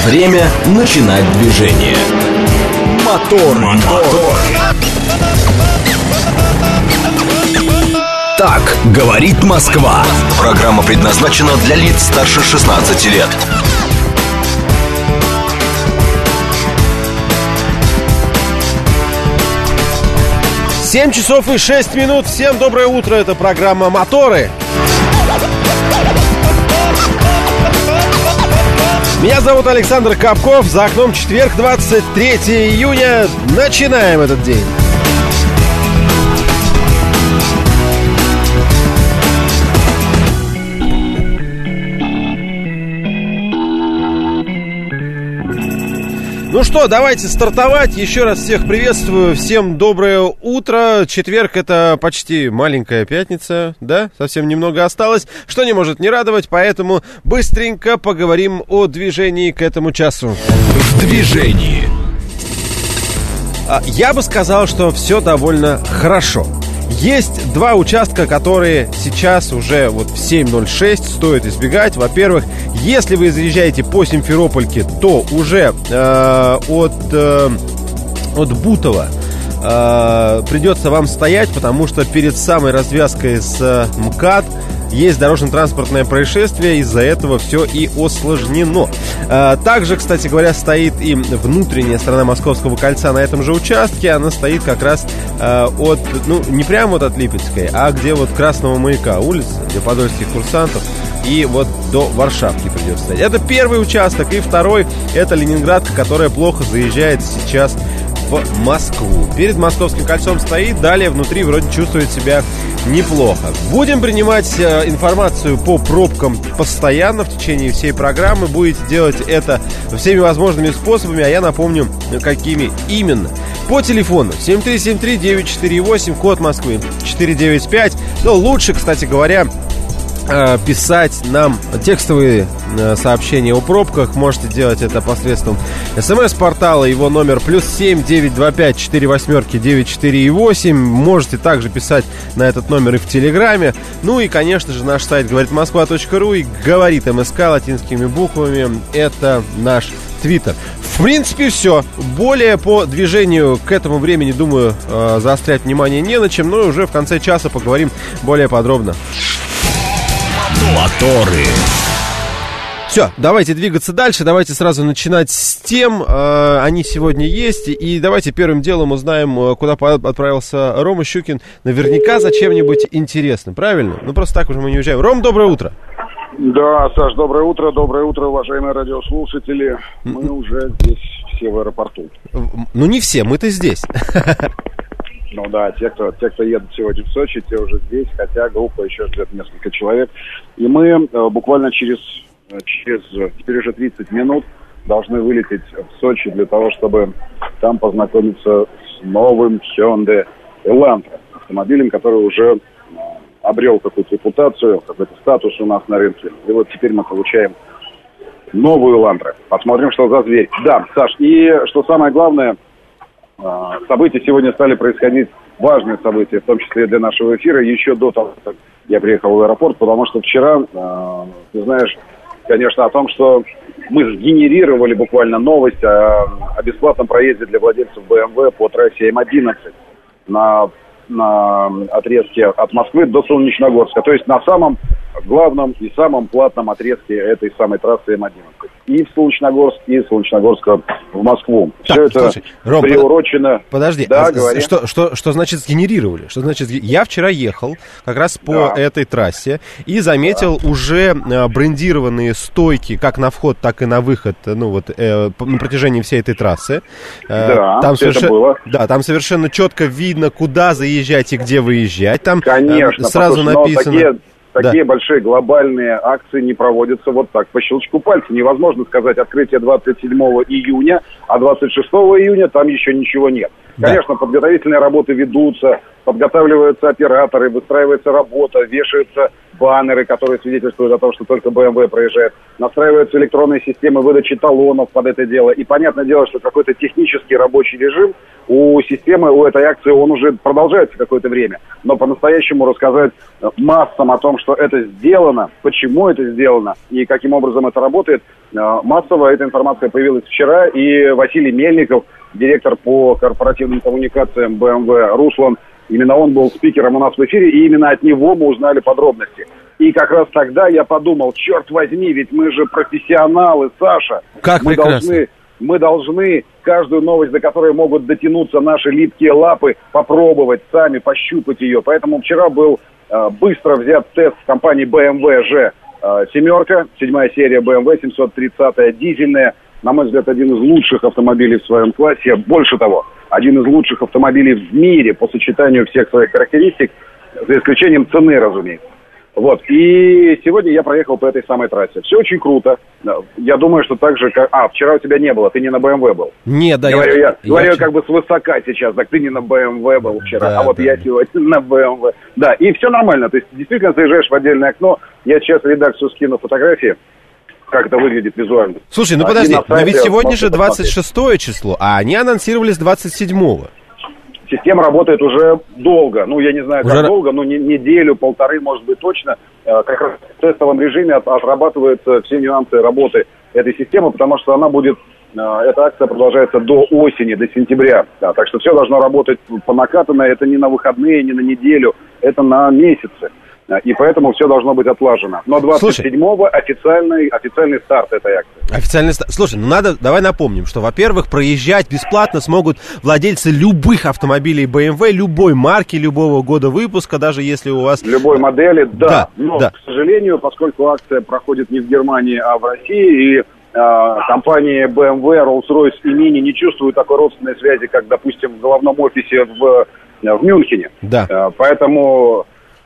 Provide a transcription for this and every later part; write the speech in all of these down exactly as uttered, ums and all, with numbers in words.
Время начинать движение. Мотор, мотор. Так говорит Москва. Программа предназначена для лиц старше шестнадцати лет. семь часов и шесть минут. Всем доброе утро. Это программа «Моторы». Меня зовут Александр Капков. За окном четверг, двадцать третьего июня. Начинаем этот день. Ну что, давайте стартовать. Еще раз всех приветствую. Всем доброе утро. Четверг — это почти маленькая пятница, да? Совсем немного осталось, что не может не радовать. Поэтому быстренько поговорим о движении к этому часу. В движении. Я бы сказал, что все довольно хорошо. Есть два участка, которые сейчас уже вот в семь ноль шесть стоит избегать. Во-первых, если вы заезжаете по Симферопольке, то уже э, от, э, от Бутова э, придется вам стоять, потому что перед самой развязкой с э, МКАД есть дорожно-транспортное происшествие, из-за этого все и осложнено. А, также, кстати говоря, стоит и внутренняя сторона Московского кольца на этом же участке. Она стоит как раз а, от, ну, не прямо вот от Липецкой, а где вот Красного Маяка улица, где подольских курсантов, и вот до Варшавки придется стоять. Это первый участок. И второй — это Ленинградка, которая плохо заезжает сейчас в Москву. Перед Московским кольцом стоит, далее внутри вроде чувствует себя неплохо. Будем принимать э, информацию по пробкам постоянно в течение всей программы. Будете делать это всеми возможными способами, а я напомню, какими именно. По телефону семь три семь три девять четыре восемь, код Москвы четыре девять пять. Но лучше, кстати говоря, писать нам текстовые сообщения о пробках. Можете делать это посредством смс-портала. Его номер плюс семь девять два пять четыре восьмерки девять четыре восемь. Можете также писать на этот номер и в Телеграме. Ну и, конечно же, наш сайт говорит москва точка ру и говорит МСК латинскими буквами. Это наш Твиттер. В принципе, все. Более по движению к этому времени, думаю, заострять внимание не на чем. Но уже в конце часа поговорим более подробно. Моторы. Все, давайте двигаться дальше. Давайте сразу начинать с тем. Э, они сегодня есть. И давайте первым делом узнаем, куда отправился Рома Щукин. Наверняка за чем-нибудь интересным. Правильно? Ну, просто так уже мы не уезжаем. Ром, доброе утро. Да, Саш, доброе утро. Доброе утро, уважаемые радиослушатели. Мы уже здесь все в аэропорту. Ну, не все, мы-то здесь. Ну да, те кто, те, кто едут сегодня в Сочи, те уже здесь, хотя группа еще ждет несколько человек. И мы э, буквально через, через теперь уже тридцать минут должны вылететь в Сочи для того, чтобы там познакомиться с новым Hyundai Elantra, автомобилем, который уже э, обрел какую-то репутацию, какой-то статус у нас на рынке. И вот теперь мы получаем новую Elantra. Посмотрим, что за зверь. Да, Саш, и что самое главное, события сегодня стали происходить, важные события, в том числе и для нашего эфира, еще до того, как я приехал в аэропорт, потому что вчера, ты знаешь, конечно, о том, что мы сгенерировали буквально новость о, о бесплатном проезде для владельцев бэ эм вэ по трассе эм одиннадцать на, на отрезке от Москвы до Солнечногорска, то есть на самом главном и самом платном отрезке этой самой трассы эм одиннадцать. И в Солнечногорск, и из Солнечногорска в Москву. Так, все это слушай, Ром, приурочено... Подожди, да, а что, что, что значит сгенерировали? Что значит, я вчера ехал как раз по да. этой трассе и заметил да. уже э, брендированные стойки как на вход, так и на выход, ну вот э, на протяжении всей этой трассы. Э, да, там все совершенно, это было. Да, там совершенно четко видно, куда заезжать и где выезжать. Там Конечно, э, сразу написано... Такие... Такие да. большие глобальные акции не проводятся вот так, по щелчку пальца. Невозможно сказать, открытие двадцать седьмого июня, а двадцать шестого июня там еще ничего нет. Да. Конечно, подготовительные работы ведутся, подготавливаются операторы, выстраивается работа, вешаются баннеры, которые свидетельствуют о том, что только бэ эм вэ проезжает. Настраиваются электронные системы выдачи талонов под это дело. И понятное дело, что какой-то технический рабочий режим у системы, у этой акции он уже продолжается какое-то время. Но по-настоящему рассказать массам о том, что это сделано, почему это сделано и каким образом это работает, массово эта информация появилась вчера, и Василий Мельников, директор по корпоративным коммуникациям бэ эм вэ «Руслан», именно он был спикером у нас в эфире, и именно от него мы узнали подробности. И как раз тогда я подумал, черт возьми, ведь мы же профессионалы, Саша. Как мы прекрасно. должны, мы должны каждую новость, до которой могут дотянуться наши липкие лапы, попробовать сами, пощупать ее. Поэтому вчера был э, быстро взят тест в компании бэ эм вэ же э, «семерка», седьмая серия бэ эм вэ семьсот тридцатая, дизельная. На мой взгляд, один из лучших автомобилей в своем классе. Больше того, один из лучших автомобилей в мире по сочетанию всех своих характеристик, за исключением цены, разумеется. Вот, и сегодня я проехал по этой самой трассе. Все очень круто. Я думаю, что так же, как... А, вчера у тебя не было, ты не на бэ эм вэ был. Нет, да. Говорю, я, я, я говорю я... как бы свысока сейчас, так ты не на бэ эм вэ был вчера, Да, а вот да. я сегодня на бэ эм вэ. Да, и все нормально, то есть действительно заезжаешь в отдельное окно, я сейчас в редакцию скину фотографии, как это выглядит визуально. Слушай, ну А, подожди, и на но сайте ведь сегодня можете же двадцать шестое число, а они анонсировали с двадцать седьмого. Система работает уже долго, ну, я не знаю, как Уже... долго, но не, неделю, полторы, может быть, точно. Э, как раз в тестовом режиме от, отрабатываются все нюансы работы этой системы, потому что она будет, э, эта акция продолжается до осени, до сентября. Да, так что все должно работать по накатанной, это не на выходные, не на неделю, это на месяцы. И поэтому все должно быть отлажено. Но двадцать седьмого официальный, официальный старт этой акции. Официальный старт. Слушай, ну надо, давай напомним, что, во-первых, проезжать бесплатно смогут владельцы любых автомобилей бэ эм вэ, любой марки, любого года выпуска, даже если у вас... Любой модели, да. да Но, да. к сожалению, поскольку акция проходит не в Германии, а в России, и э, компании бэ эм вэ, Rolls-Royce и Mini не чувствуют такой родственной связи, как, допустим, в головном офисе в, в Мюнхене. Да. Э, поэтому...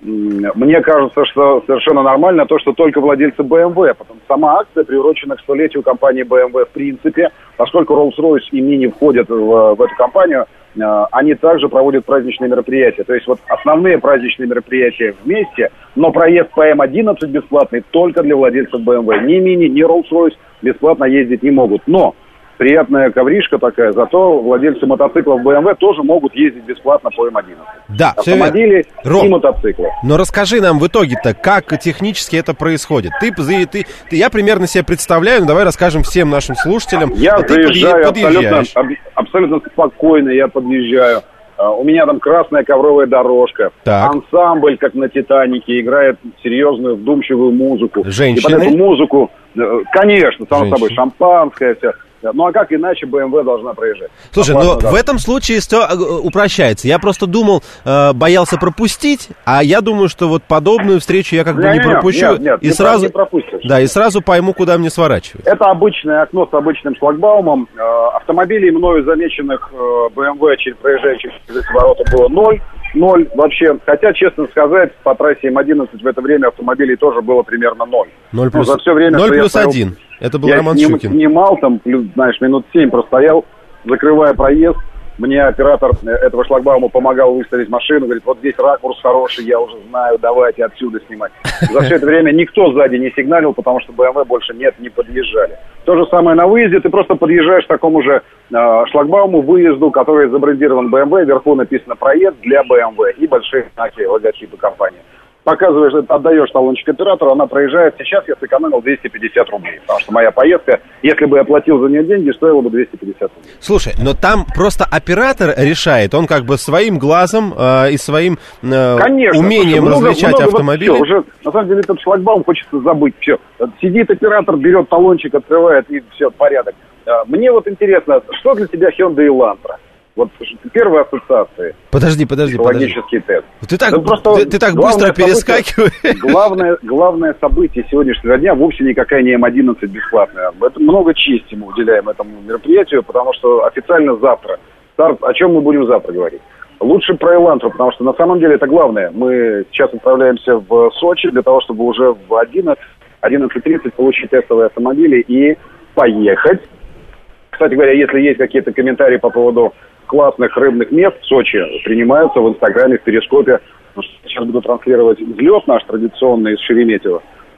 Мне кажется, что совершенно нормально то, что только владельцы бэ эм вэ, потому что сама акция приурочена к столетию компании бэ эм вэ в принципе, поскольку Rolls-Royce и Mini входят в, в эту компанию, э, они также проводят праздничные мероприятия. То есть вот основные праздничные мероприятия вместе, но проезд по эм одиннадцать бесплатный только для владельцев бэ эм вэ. Ни Mini, ни Rolls-Royce бесплатно ездить не могут. Но приятная ковришка такая, зато владельцы мотоциклов бэ эм вэ тоже могут ездить бесплатно по эм одиннадцать. Да, автомобили и Ром, мотоциклы. Но расскажи нам в итоге-то, как технически это происходит. Ты, ты, ты, ты, я примерно себе представляю, но давай расскажем всем нашим слушателям. Я а заезжаю ты подъезжаешь. абсолютно, абсолютно спокойно, я подъезжаю. У меня там красная ковровая дорожка, так. Ансамбль, как на «Титанике», играет серьезную, вдумчивую музыку. Женщины? И под эту музыку, конечно, само Женщины. собой, шампанское все. Ну а как иначе бэ эм вэ должна проезжать? Слушай, Оплатно, но да. в этом случае все упрощается. Я просто думал, э, боялся пропустить, а я думаю, что вот подобную встречу я как бы Не, не не, пропущу. нет, нет, и ты сразу, не пропустишь. да, и сразу пойму, куда мне сворачивать. Это обычное окно с обычным шлагбаумом. Э, автомобилей, мною замеченных э, бэ эм вэ, через проезжающих через эти ворота, было ноль. Ноль вообще. Хотя, честно сказать, по трассе эм одиннадцать в это время автомобилей тоже было примерно ноль. ноль плюс, ну, за все время, ноль плюс стоял, один. Это был я Роман сним, Щукин. снимал там, плюс, знаешь, минут семь простоял, закрывая проезд. Мне оператор этого шлагбаума помогал выставить машину. Говорит, вот здесь ракурс хороший, я уже знаю, давайте отсюда снимать. За все это время никто сзади не сигналил, потому что бэ эм вэ больше нет, не подъезжали. То же самое на выезде. Ты просто подъезжаешь к такому же э, шлагбауму, выезду, который забрендирован бэ эм вэ. Вверху написано «Проезд для бэ эм вэ» и большие знаки, логотипы компании. Показываешь, отдаешь талончик оператору, она проезжает. Сейчас я сэкономил двести пятьдесят рублей, потому что моя поездка, если бы я платил за нее деньги, стоила бы двести пятьдесят рублей. Слушай, но там просто оператор решает, он как бы своим глазом э, и своим э, Конечно, умением слушай, много, различать много, автомобили. Вот все, уже, на самом деле, этот шлагбаум хочется забыть. Все. Сидит оператор, берет талончик, открывает, и все, порядок. Мне вот интересно, что для тебя Hyundai Elantra? Вот первые ассоциации. Подожди, подожди, подожди. Логический тест. Ты так, Это просто ты, ты так быстро перескакиваешь. Главное, главное событие сегодняшнего дня вовсе никакая не эм одиннадцать бесплатная. Это много чести мы уделяем этому мероприятию, потому что официально завтра. Старт, о чем мы будем завтра говорить? Лучше про Элантру, потому что на самом деле это главное. Мы сейчас отправляемся в Сочи для того, чтобы уже в одиннадцать тридцать получить тестовые автомобили и поехать. Кстати говоря, если есть какие-то комментарии по поводу классных рыбных мест в Сочи, принимаются в Инстаграме, в Перископе. Сейчас буду транслировать взлет наш традиционный из Шереметьево.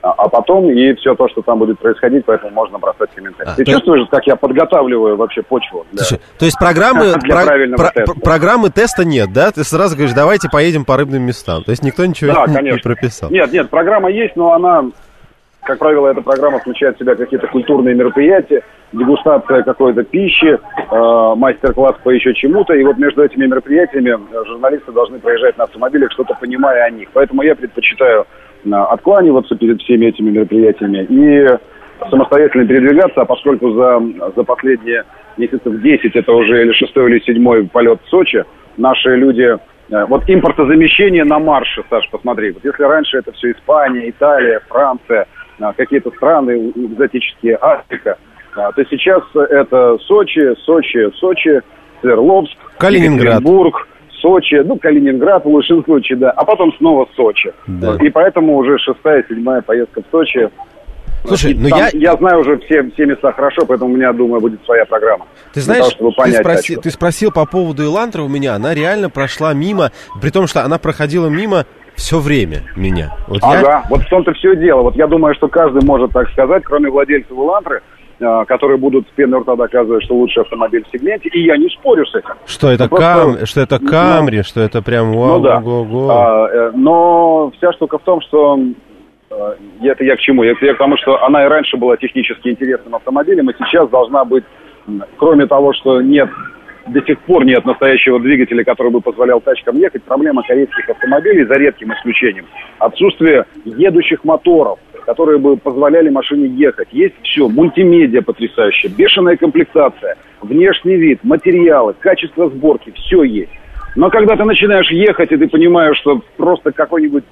а потом и все то, что там будет происходить, поэтому можно бросать комментарии. А, Ты то... чувствуешь, как я подготавливаю вообще почву? Для... Слушай, то есть программы, про... про... программы теста нет, да? Ты сразу говоришь, давайте поедем по рыбным местам. То есть никто ничего да, не, не прописал? Нет, нет, программа есть, но она, как правило, эта программа включает в себя какие-то культурные мероприятия, дегустация какой-то пищи, э, мастер-класс по еще чему-то. И вот между этими мероприятиями журналисты должны проезжать на автомобилях, что-то понимая о них. Поэтому я предпочитаю откланиваться перед всеми этими мероприятиями и самостоятельно передвигаться, а поскольку за, за последние месяцев десять, это уже или шестой, или седьмой полет в Сочи, наши люди... Вот импортозамещение на марше, Саш, посмотри. Вот если раньше это все Испания, Италия, Франция, какие-то страны экзотические, Африка, то сейчас это Сочи, Сочи, Сочи, Свердловск, Калининград, Петербург, Сочи, ну, Калининград в лучшем случае, да, а потом снова Сочи. Да. И поэтому уже шестая, седьмая поездка в Сочи. Слушай, ну там, я... Я знаю уже все, все места хорошо, поэтому у меня, думаю, будет своя программа. Ты знаешь, того, ты, спроси, ты спросил по поводу Элантры у меня, она реально прошла мимо, при том, что она проходила мимо все время меня. Вот ага, я... вот в том-то все дело. Вот я думаю, что каждый может так сказать, кроме владельцев Элантры, которые будут с пеной у рта доказывать, что лучший автомобиль в сегменте, и я не спорю с этим. Что это, просто... кам... что это Камри, ну, что это прям вау, ну, да. го, го. А, но вся штука в том, что это я к чему? Это я к тому, что она и раньше была технически интересным автомобилем, и сейчас должна быть, кроме того, что нет, до сих пор нет настоящего двигателя, который бы позволял тачкам ехать, проблема корейских автомобилей, за редким исключением, отсутствие едущих моторов, которые бы позволяли машине ехать. Есть все, мультимедиа потрясающая, бешеная комплектация, внешний вид, материалы, качество сборки, все есть. Но когда ты начинаешь ехать, и ты понимаешь, что просто какой-нибудь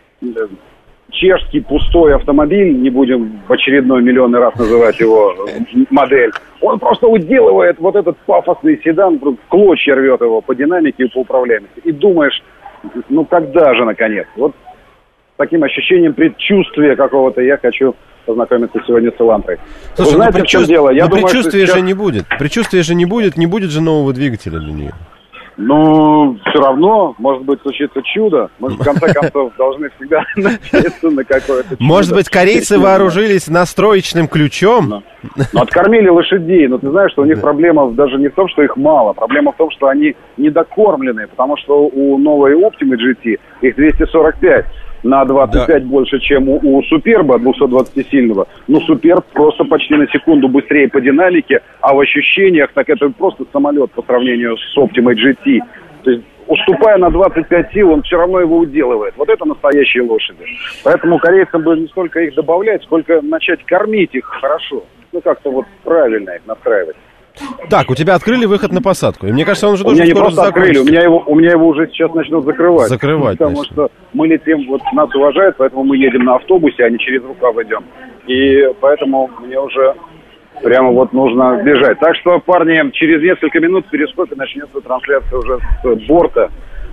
чешский пустой автомобиль, не будем в очередной миллионный раз называть его модель, он просто уделывает вот этот пафосный седан, в клочья рвет его по динамике и по управляемости. И думаешь, ну когда же наконец? Вот таким ощущением предчувствия какого-то я хочу познакомиться сегодня с Элантрой. Слушай, знаете, ну, предчувств... в чем дело? Я думаю, предчувствия сейчас... же не будет. Предчувствия же не будет, не будет же нового двигателя для нее. Ну, все равно, может быть, случится чудо. Мы, в конце концов, должны всегда надеяться на какое-то чудо. Может быть, корейцы вооружились настроечным ключом? Но, но откормили лошадей. Но ты знаешь, что у них да. проблема даже не в том, что их мало. Проблема в том, что они недокормленные. Потому что у новой Optima джи ти их двести сорок пять. На двадцать пять да. больше, чем у, у Суперба двухсотдвадцатисильного. Ну, Суперб просто почти на секунду быстрее по динамике, а в ощущениях, так это просто самолет по сравнению с Optima джи ти. То есть, уступая на двадцать пять сил, он все равно его уделывает. Вот это настоящие лошади. Поэтому корейцам бы не столько их добавлять, сколько начать кормить их хорошо. Ну, как-то вот правильно их настраивать. Так, у тебя открыли выход на посадку. И мне кажется, он уже у должен меня скоро не просто открыли, у меня, его, у меня его уже сейчас начнут закрывать. Закрывать, Потому значит. что мы летим, вот нас уважают, поэтому мы едем на автобусе, а не через рукав идем. И поэтому мне уже прямо вот нужно бежать. Так что, парни, через несколько минут в перископе начнется трансляция уже с борта,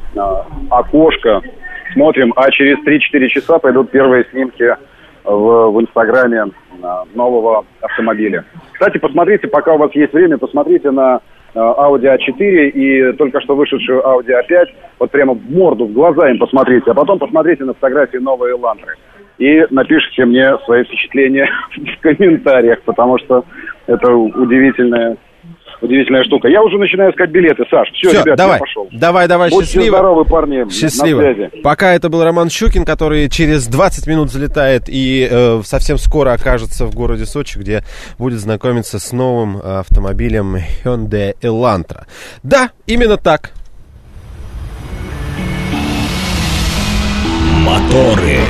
окошко. Смотрим, а через три-четыре часа пойдут первые снимки в, в Инстаграме нового автомобиля. Кстати, посмотрите, пока у вас есть время, посмотрите на Audi эй четыре и только что вышедшую Audi эй пять. Вот прямо в морду, в глаза им посмотрите, а потом посмотрите на фотографии новой Элантры. И напишите мне свои впечатления в комментариях, потому что это удивительная, удивительная штука. Я уже начинаю искать билеты, Саш. Все, Все ребят, давай, я пошел. Давай, давай, Будьте счастливо. здоровы, парни. Счастливо. На связи. Пока это был Роман Щукин, который через двадцать минут залетает и э, совсем скоро окажется в городе Сочи, где будет знакомиться с новым автомобилем Hyundai Elantra. Да, именно так. Моторы.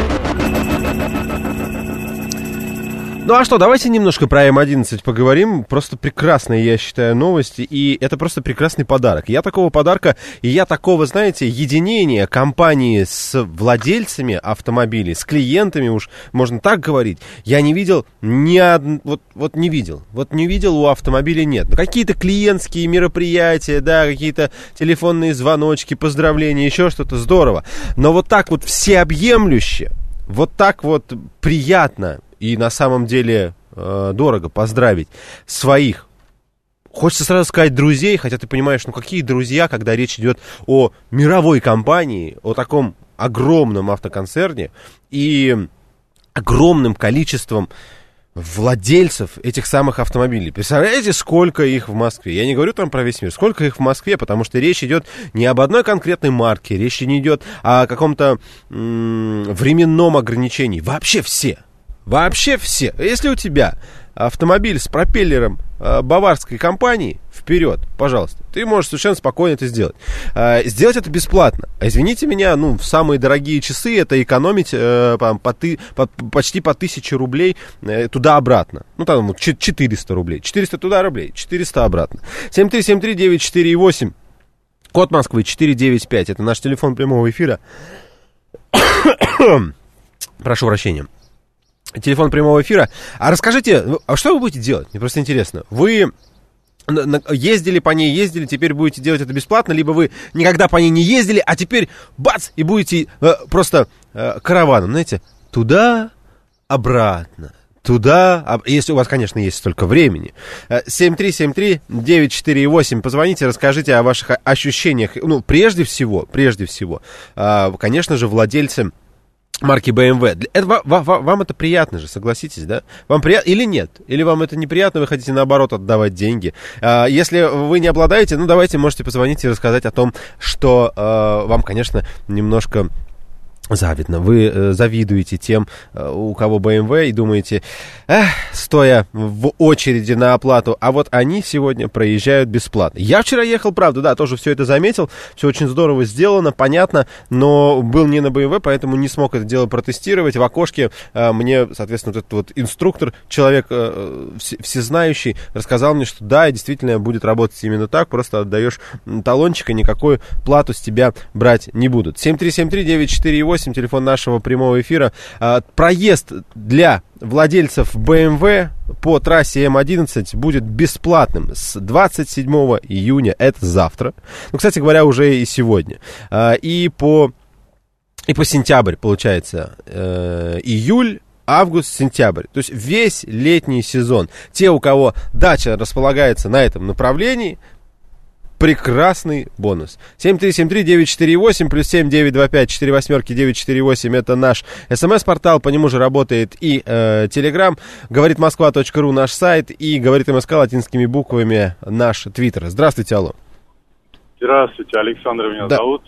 Ну а что, давайте немножко про эм одиннадцать поговорим. Просто прекрасные, я считаю, новости. И это просто прекрасный подарок. Я такого подарка, и я такого, знаете, единения компании с владельцами автомобилей, с клиентами, уж можно так говорить, я не видел ни одного, вот, вот не видел. Вот не видел, у автомобилей нет. Ну, какие-то клиентские мероприятия, да, какие-то телефонные звоночки, поздравления, еще что-то, здорово. Но вот так вот всеобъемлюще, вот так вот приятно и на самом деле э, дорого поздравить своих, хочется сразу сказать, друзей, хотя ты понимаешь, ну какие друзья, когда речь идет о мировой компании, о таком огромном автоконцерне, и огромным количеством владельцев этих самых автомобилей. Представляете, сколько их в Москве? Я не говорю там про весь мир. Сколько их в Москве? Потому что речь идет не об одной конкретной марке, речь не идет о каком-то м- временном ограничении. Вообще все. Вообще все. Если у тебя автомобиль с пропеллером э, баварской компании, вперед, пожалуйста. Ты можешь совершенно спокойно это сделать. Э, сделать это бесплатно. Извините меня, ну, в самые дорогие часы это экономить э, по, по ты, по, почти по тысяче рублей э, туда-обратно. Ну, там четыреста рублей. четыреста туда рублей, четыреста обратно. семь три семь три девять четыре восемь. Код Москвы четыре девять пять. Это наш телефон прямого эфира. Прошу прощения. Телефон прямого эфира. А расскажите, а что вы будете делать? Мне просто интересно. Вы ездили по ней, ездили, теперь будете делать это бесплатно, либо вы никогда по ней не ездили, а теперь бац, и будете э, просто э, караваном, знаете, туда, обратно. Туда, если у вас, конечно, есть столько времени. семь три семь три девять четыре восемь. Позвоните, расскажите о ваших ощущениях. Ну, прежде всего, прежде всего, конечно же, владельцы марки бэ эм вэ. Это, вам, вам это приятно же, согласитесь, да? Вам приятно или нет? Или вам это неприятно, вы хотите, наоборот, отдавать деньги? Если вы не обладаете, ну, давайте, можете позвонить и рассказать о том, что вам, конечно, немножко завидно. Вы э, завидуете тем, э, у кого бэ эм вэ, и думаете, эх, стоя в очереди на оплату, а вот они сегодня проезжают бесплатно. Я вчера ехал, правда, да, тоже все это заметил, все очень здорово сделано, понятно, но был не на бэ эм вэ, поэтому не смог это дело протестировать. В окошке э, мне, соответственно, вот этот вот инструктор, человек э, вс- всезнающий, рассказал мне, что да, действительно будет работать именно так, просто отдаешь талончик, и никакую плату с тебя брать не будут. семь три семь три девять четыре восемь, телефон нашего прямого эфира. А, проезд для владельцев бэ эм вэ по трассе эм одиннадцать будет бесплатным с двадцать седьмого июня, это завтра. Ну, кстати говоря, уже и сегодня. А, и по, и по сентябрь, получается, э, июль, август, сентябрь. То есть весь летний сезон. Те, у кого дача располагается на этом направлении, прекрасный бонус. семь три семь три девять четыре восемь плюс семь девять два пять четыре восьмерки девять четыре восемь. Это наш смс-портал, по нему же работает и Телеграм. Э, говорит москва точка ру наш сайт, и говорит МСК латинскими буквами наш твиттер. Здравствуйте, алло. Здравствуйте, Александр меня да. зовут.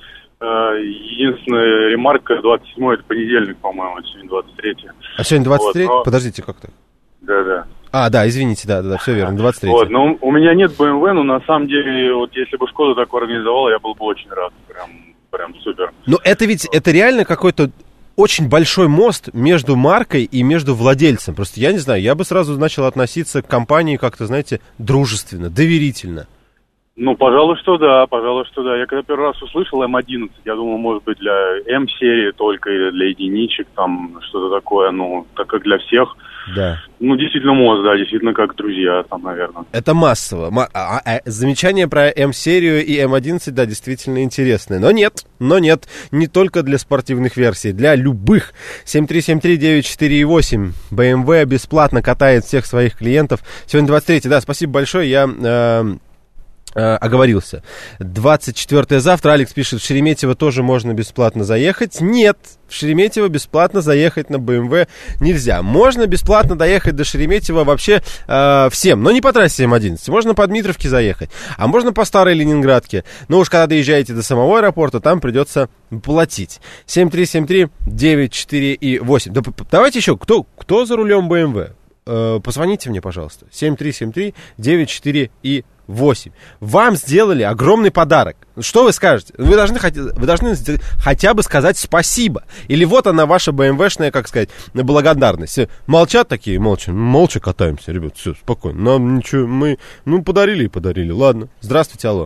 Единственная ремарка, двадцать седьмое это понедельник, по-моему, сегодня двадцать третье. А сегодня двадцать третье? Вот, но... Подождите, как-то. Да-да. А, да, извините, да, да, да, все верно, двадцать третье. Вот, но у меня нет бэ эм вэ, но на самом деле, вот если бы Шкода такое организовала, я был бы очень рад, прям, прям супер. Но это ведь, это реально какой-то очень большой мост между маркой и между владельцем. Просто я не знаю, я бы сразу начал относиться к компании как-то, знаете, дружественно, доверительно. Ну, пожалуй, что да, пожалуй, что да. Я когда первый раз услышал эм одиннадцать, я думал, может быть, для М-серии только или для единичек, там, что-то такое, ну, так как для всех. Да. Ну, действительно мост, да, действительно как друзья, там, наверное. Это массово. А, а, замечание про М-серию и эм одиннадцать, да, действительно интересное. Но нет, но нет, не только для спортивных версий, для любых. семь три семь три девять четыре восемь. бэ эм вэ бесплатно катает всех своих клиентов. Сегодня двадцать третье, да, спасибо большое, я... Э, оговорился. двадцать четвёртое завтра. Алекс пишет, в Шереметьево тоже можно бесплатно заехать. Нет, в Шереметьево бесплатно заехать на бэ эм вэ нельзя. Можно бесплатно доехать до Шереметьево вообще э, всем, но не по трассе эм одиннадцать. Можно по Дмитровке заехать, а можно по старой Ленинградке. Но уж когда доезжаете до самого аэропорта, там придется платить. семь три семь три девять четыре восемь. Да, давайте еще, кто, кто за рулем бэ эм вэ? Э, позвоните мне, пожалуйста. семь три семь три девять четыре восемь. Вам сделали огромный подарок. Что вы скажете? Вы должны, вы должны хотя бы сказать спасибо. Или вот она, ваша бэ эм вэ-шная, как сказать, благодарность. Молчат такие, молча. Молча катаемся, ребят, все, спокойно. Нам ничего, мы, ну, подарили и подарили. Ладно. Здравствуйте, алло.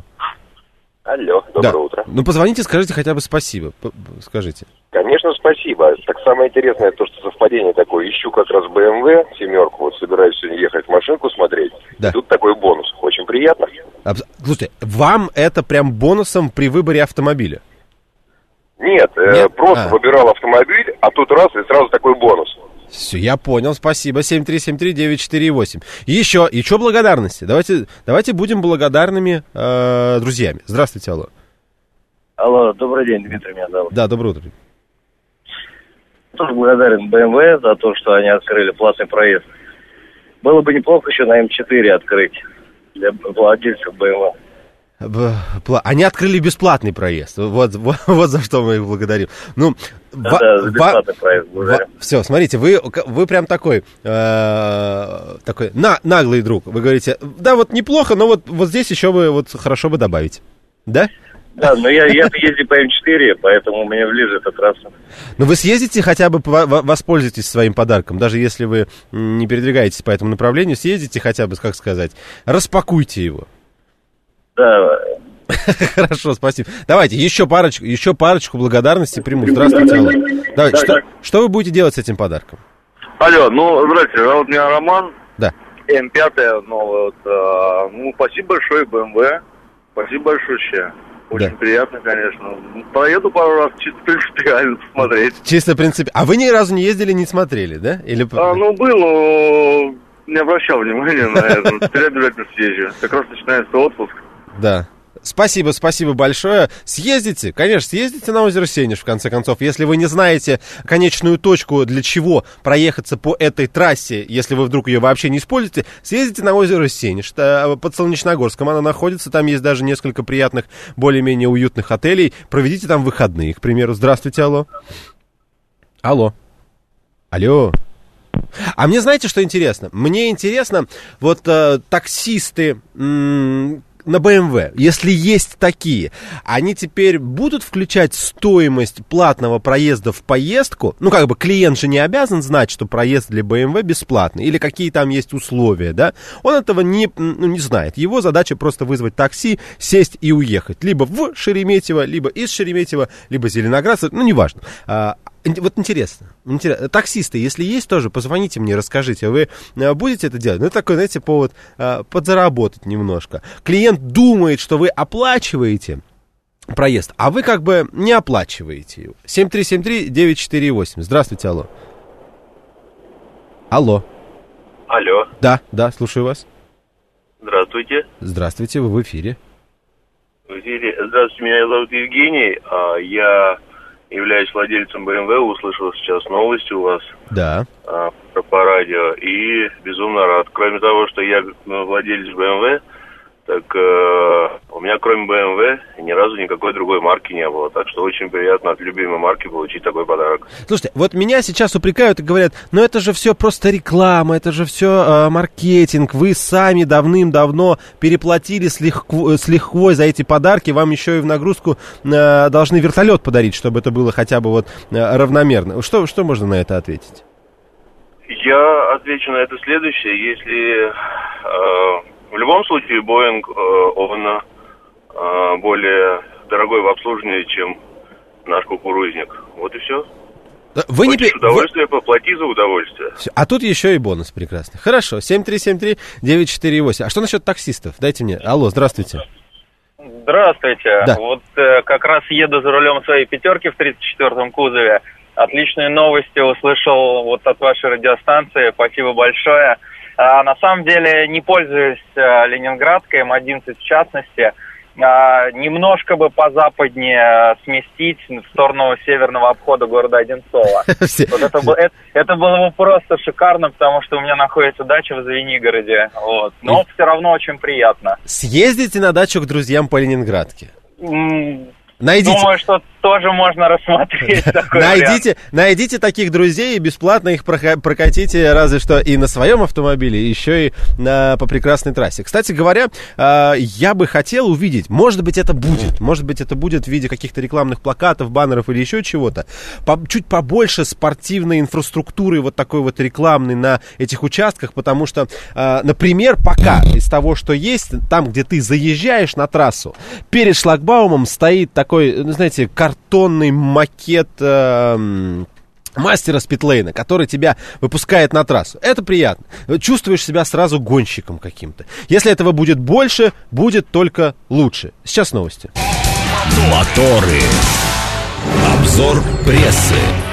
Алло, доброе да. утро. Ну, позвоните, скажите хотя бы спасибо. Скажите. Конечно, спасибо. Так самое интересное, то, что совпадение такое. Ищу как раз бэ эм вэ, семерку, вот собираюсь сегодня ехать в машинку смотреть. Да. Тут такой бонус. Очень приятно. Слушайте, вам это прям бонусом при выборе автомобиля? Нет, Нет? Э, просто а. выбирал автомобиль, а тут раз, и сразу такой бонус. Все, я понял, спасибо. семь три семь три девять четыре восемь. Еще, еще благодарности. Давайте, давайте будем благодарными э, друзьями. Здравствуйте, алло. Алло, добрый день, Дмитрий меня зовут. Да, доброе утро. тоже благодарен бэ эм вэ за то, что они открыли платный проезд. Было бы неплохо еще на эм четыре открыть для владельцев бэ эм вэ. Они открыли бесплатный проезд. Вот, вот, вот за что мы их благодарим. Ну, да, в, да, за бесплатный в, проезд. В, все, смотрите, вы, вы прям такой, э, такой на, наглый друг. Вы говорите, да, вот неплохо, но вот, вот здесь еще вы вот хорошо бы добавить. Да? Да, но я, я езжу по эм четыре, поэтому мне ближе эта трасса. Но вы съездите, хотя бы воспользуйтесь своим подарком. Даже если вы не передвигаетесь по этому направлению, съездите хотя бы, как сказать, распакуйте его. Да. Хорошо, спасибо. Давайте еще парочку, еще парочку благодарностей приму. Здравствуйте, алло. Давайте, что, что вы будете делать с этим подарком? Алло, ну, здравствуйте, вот меня Роман. Да. эм пять, новая, вот, а, ну, спасибо большое, бэ эм вэ. Спасибо большое. Очень да. приятно, конечно. Поеду пару раз чисто принципиально посмотреть. Чисто принципиально. А вы ни разу не ездили, не смотрели, да? Или... А, ну, был, но не обращал внимания на это. Теперь обязательно съезжу. Как раз начинается отпуск. Да. Спасибо, спасибо большое. Съездите, конечно, съездите на озеро Сенеж, в конце концов. Если вы не знаете конечную точку, для чего проехаться по этой трассе, если вы вдруг ее вообще не используете, съездите на озеро Сенеж. Под Солнечногорском оно находится, там есть даже несколько приятных, более-менее уютных отелей. Проведите там выходные, к примеру. Здравствуйте, алло. Алло. Алло. А мне знаете, что интересно? Мне интересно, вот э, таксисты... М- на бэ эм вэ, если есть такие, они теперь будут включать стоимость платного проезда в поездку? Ну, как бы клиент же не обязан знать, что проезд для бэ эм вэ бесплатный, или какие там есть условия, да? Он этого не, ну, не знает. Его задача просто вызвать такси, сесть и уехать. Либо в Шереметьево, либо из Шереметьево, либо Зеленоградца, ну, неважно. Вот интересно, интересно, таксисты, если есть тоже, позвоните мне, расскажите, вы будете это делать? Ну, это такой, знаете, повод а, подзаработать немножко. Клиент думает, что вы оплачиваете проезд, а вы как бы не оплачиваете его. семь три семь три девять четыре восемь. Здравствуйте, алло. Алло. Алло. Да, да, слушаю вас. Здравствуйте. Здравствуйте, вы в эфире. В эфире. Здравствуйте, меня зовут Евгений, я... являюсь владельцем бэ эм вэ, услышал сейчас новости у вас да. а, по радио и безумно рад. Кроме того, что я владелец бэ эм вэ, так э, у меня кроме бэ эм вэ ни разу никакой другой марки не было. Так что очень приятно от любимой марки получить такой подарок. Слушайте, вот меня сейчас упрекают и говорят, ну это же все просто реклама, это же все э, маркетинг. Вы сами давным-давно переплатили с, легко, с лихвой за эти подарки. Вам еще и в нагрузку э, должны вертолет подарить, чтобы это было хотя бы вот э, равномерно. Что, что можно на это ответить? Я отвечу на это следующее. Если... Э, В любом случае, Боинг, он более дорогой в обслуживании, чем наш кукурузник. Вот и все. Вы Хочешь не... удовольствие, Вы... поплати за удовольствие. Все. А тут еще и бонус прекрасный. Хорошо, семь три семь три девять четыре восемь. А что насчет таксистов? Дайте мне. Алло, здравствуйте. Здравствуйте. Да. Вот э, как раз еду за рулем своей пятерки в тридцать четвёртом кузове. Отличные новости услышал вот от вашей радиостанции. Спасибо большое. А, на самом деле не пользуюсь а, Ленинградкой, эм одиннадцать в частности. А, немножко бы позападнее а, сместить в сторону северного обхода города Одинцово. Вот это, бы, это, это было бы просто шикарно, потому что у меня находится дача в Звенигороде. Вот. Но все равно очень приятно. Съездите на дачу к друзьям по Ленинградке. Найдите... Думаю, что тоже можно рассмотреть такой найдите, найдите таких друзей и бесплатно их прокатите, разве что и на своем автомобиле, еще и на, по прекрасной трассе. Кстати говоря, я бы хотел увидеть, может быть, это будет, может быть, это будет в виде каких-то рекламных плакатов, баннеров или еще чего-то, по, чуть побольше спортивной инфраструктуры вот такой вот рекламной на этих участках, потому что, например, пока из того, что есть, там, где ты заезжаешь на трассу, перед шлагбаумом стоит такой, знаете, картонный макет э, мастера спидлейна, который тебя выпускает на трассу. Это приятно. Чувствуешь себя сразу гонщиком каким-то. Если этого будет больше, будет только лучше. Сейчас новости. Моторы. Обзор прессы.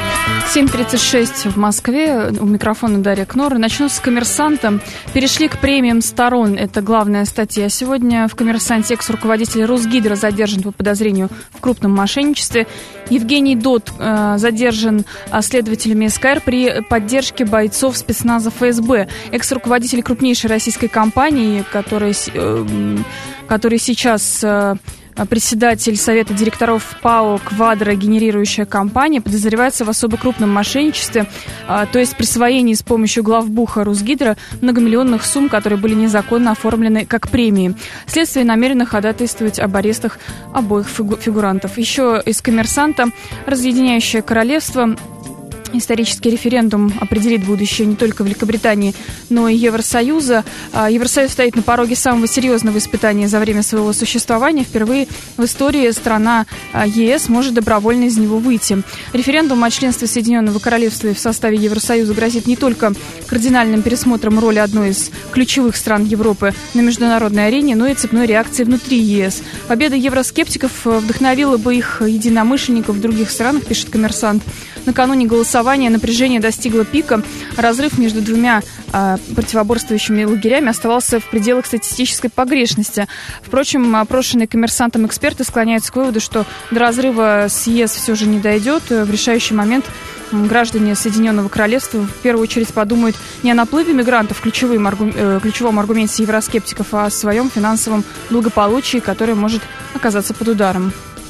семь тридцать шесть в Москве. У микрофона Дарья Кнор. Начну с «Коммерсанта». Перешли к премиям сторон. Это главная статья. Сегодня в «Коммерсанте» экс-руководитель Росгидро задержан по подозрению в крупном мошенничестве. Евгений Дот э, задержан следователями СКР при поддержке бойцов спецназа ФСБ. Экс-руководитель крупнейшей российской компании, который, э, который сейчас... Э, председатель Совета директоров ПАО «Квадро», генерирующая компания, подозревается в особо крупном мошенничестве, то есть присвоении с помощью главбуха Росгидро многомиллионных сумм, которые были незаконно оформлены как премии. Следствие намерено ходатайствовать об арестах обоих фигурантов. Еще из «Коммерсанта». Разъединяющее королевство. Исторический референдум определит будущее не только Великобритании, но и Евросоюза. Евросоюз стоит на пороге самого серьезного испытания за время своего существования. Впервые в истории страна ЕС может добровольно из него выйти. Референдум о членстве Соединенного Королевства в составе Евросоюза грозит не только кардинальным пересмотром роли одной из ключевых стран Европы на международной арене, но и цепной реакцией внутри ЕС. Победа евроскептиков вдохновила бы их единомышленников в других странах, пишет «Коммерсант». Накануне голосования напряжение достигло пика. Разрыв между двумя а, противоборствующими лагерями оставался в пределах статистической погрешности. Впрочем, опрошенные «Коммерсантом» эксперты склоняются к выводу, что до разрыва с ЕС все же не дойдет. В решающий момент граждане Соединенного Королевства в первую очередь подумают не о наплыве мигрантов, ключевом, аргум... ключевом аргументе евроскептиков, а о своем финансовом благополучии, которое может оказаться под ударом.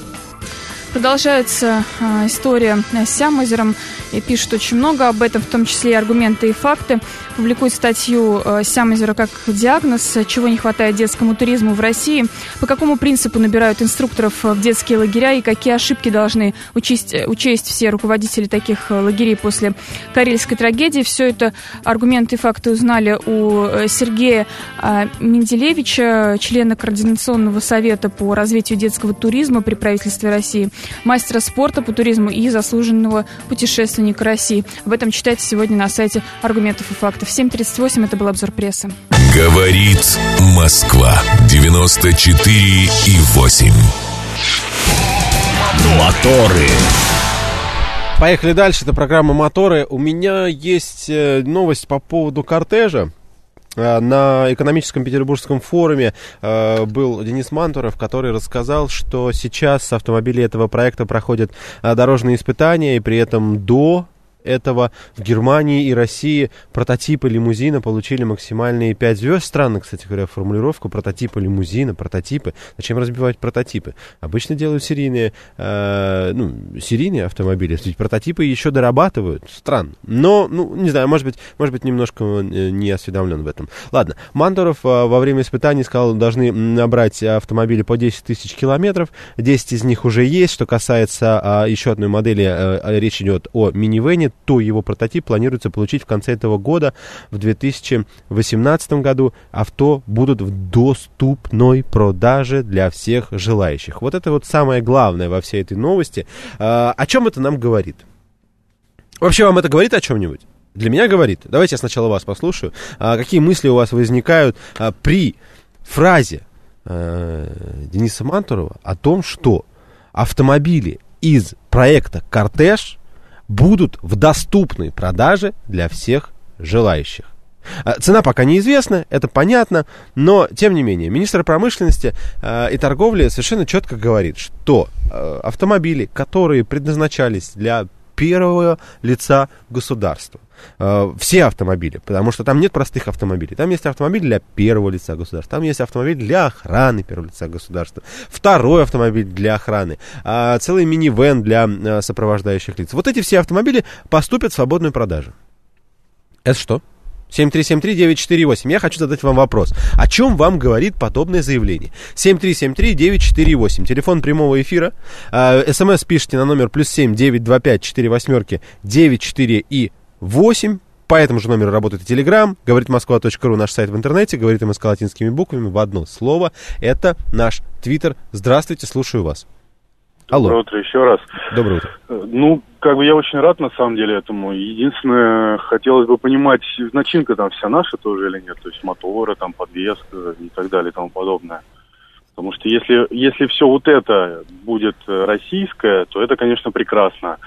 Продолжается э, история с Сямозером. И пишут очень много об этом, в том числе и аргументы и факты. Публикуют статью э, Сямозера как диагноз, чего не хватает детскому туризму в России, по какому принципу набирают инструкторов в детские лагеря и какие ошибки должны учесть, учесть все руководители таких лагерей после Карельской трагедии. Все это аргументы и факты узнали у Сергея э, Менделевича, члена Координационного совета по развитию детского туризма при правительстве России, мастера спорта по туризму и заслуженного путешественника России. Об этом читайте сегодня на сайте «Аргументов и фактов». В семь тридцать восемь это был обзор прессы. Говорит Москва. девяносто четыре и восемь. Моторы. Поехали дальше. Это программа «Моторы». У меня есть новость по поводу кортежа. На экономическом петербургском форуме э, был Денис Мантуров, который рассказал, что сейчас автомобили этого проекта проходят э, дорожные испытания, и при этом до этого в Германии и России прототипы лимузина получили максимальные пять звезд. Странно, кстати говоря, формулировку прототипы лимузина, прототипы. Зачем разбивать прототипы? Обычно делают серийные, э, ну, серийные автомобили, ведь прототипы еще дорабатывают. Странно. Но, ну, не знаю, может быть, может быть немножко не осведомлен в этом. Ладно, Мантуров э, во время испытаний сказал, должны набрать автомобили по десять тысяч километров. десять из них уже есть. Что касается э, еще одной модели, э, речь идет о минивэне, то его прототип планируется получить в конце этого года. В две тысячи восемнадцатом году авто будут в доступной продаже для всех желающих. Вот это вот самое главное во всей этой новости. А, о чем это нам говорит? Вообще вам это говорит о чем-нибудь? Для меня говорит. Давайте я сначала вас послушаю. А, какие мысли у вас возникают а, при фразе а, Дениса Мантурова о том, что автомобили из проекта «Кортеж» будут в доступной продаже для всех желающих. Цена пока неизвестна, это понятно, но, тем не менее, министр промышленности э, и торговли совершенно четко говорит, что э, автомобили, которые предназначались для первого лица государства, э, все автомобили, потому что там нет простых автомобилей, там есть автомобиль для первого лица государства, там есть автомобиль для охраны первого лица государства, второй автомобиль для охраны, э, целый минивэн для э, сопровождающих лиц. Вот эти все автомобили поступят в свободную продажу. Это что? семь три семь три девять четыре восемь. Я хочу задать вам вопрос. О чем вам говорит подобное заявление? семь три семь три девять четыре восемь. Телефон прямого эфира. СМС пишите на номер плюс семь девять два пять четыре восьмерки девять четыре и восемь. По этому же номеру работает и Телеграм. Говорит Москва точка ру, наш сайт в интернете. Говорит МСК латинскими буквами в одно слово. Это наш Твиттер. Здравствуйте, слушаю вас. Алло. Доброе утро еще раз. Доброе утро. Ну, как бы я очень рад на самом деле этому. Единственное, хотелось бы понимать, начинка там вся наша тоже или нет. То есть моторы, там, подвеска и так далее и тому подобное. Потому что если, если все вот это будет российское, то это, конечно, прекрасно.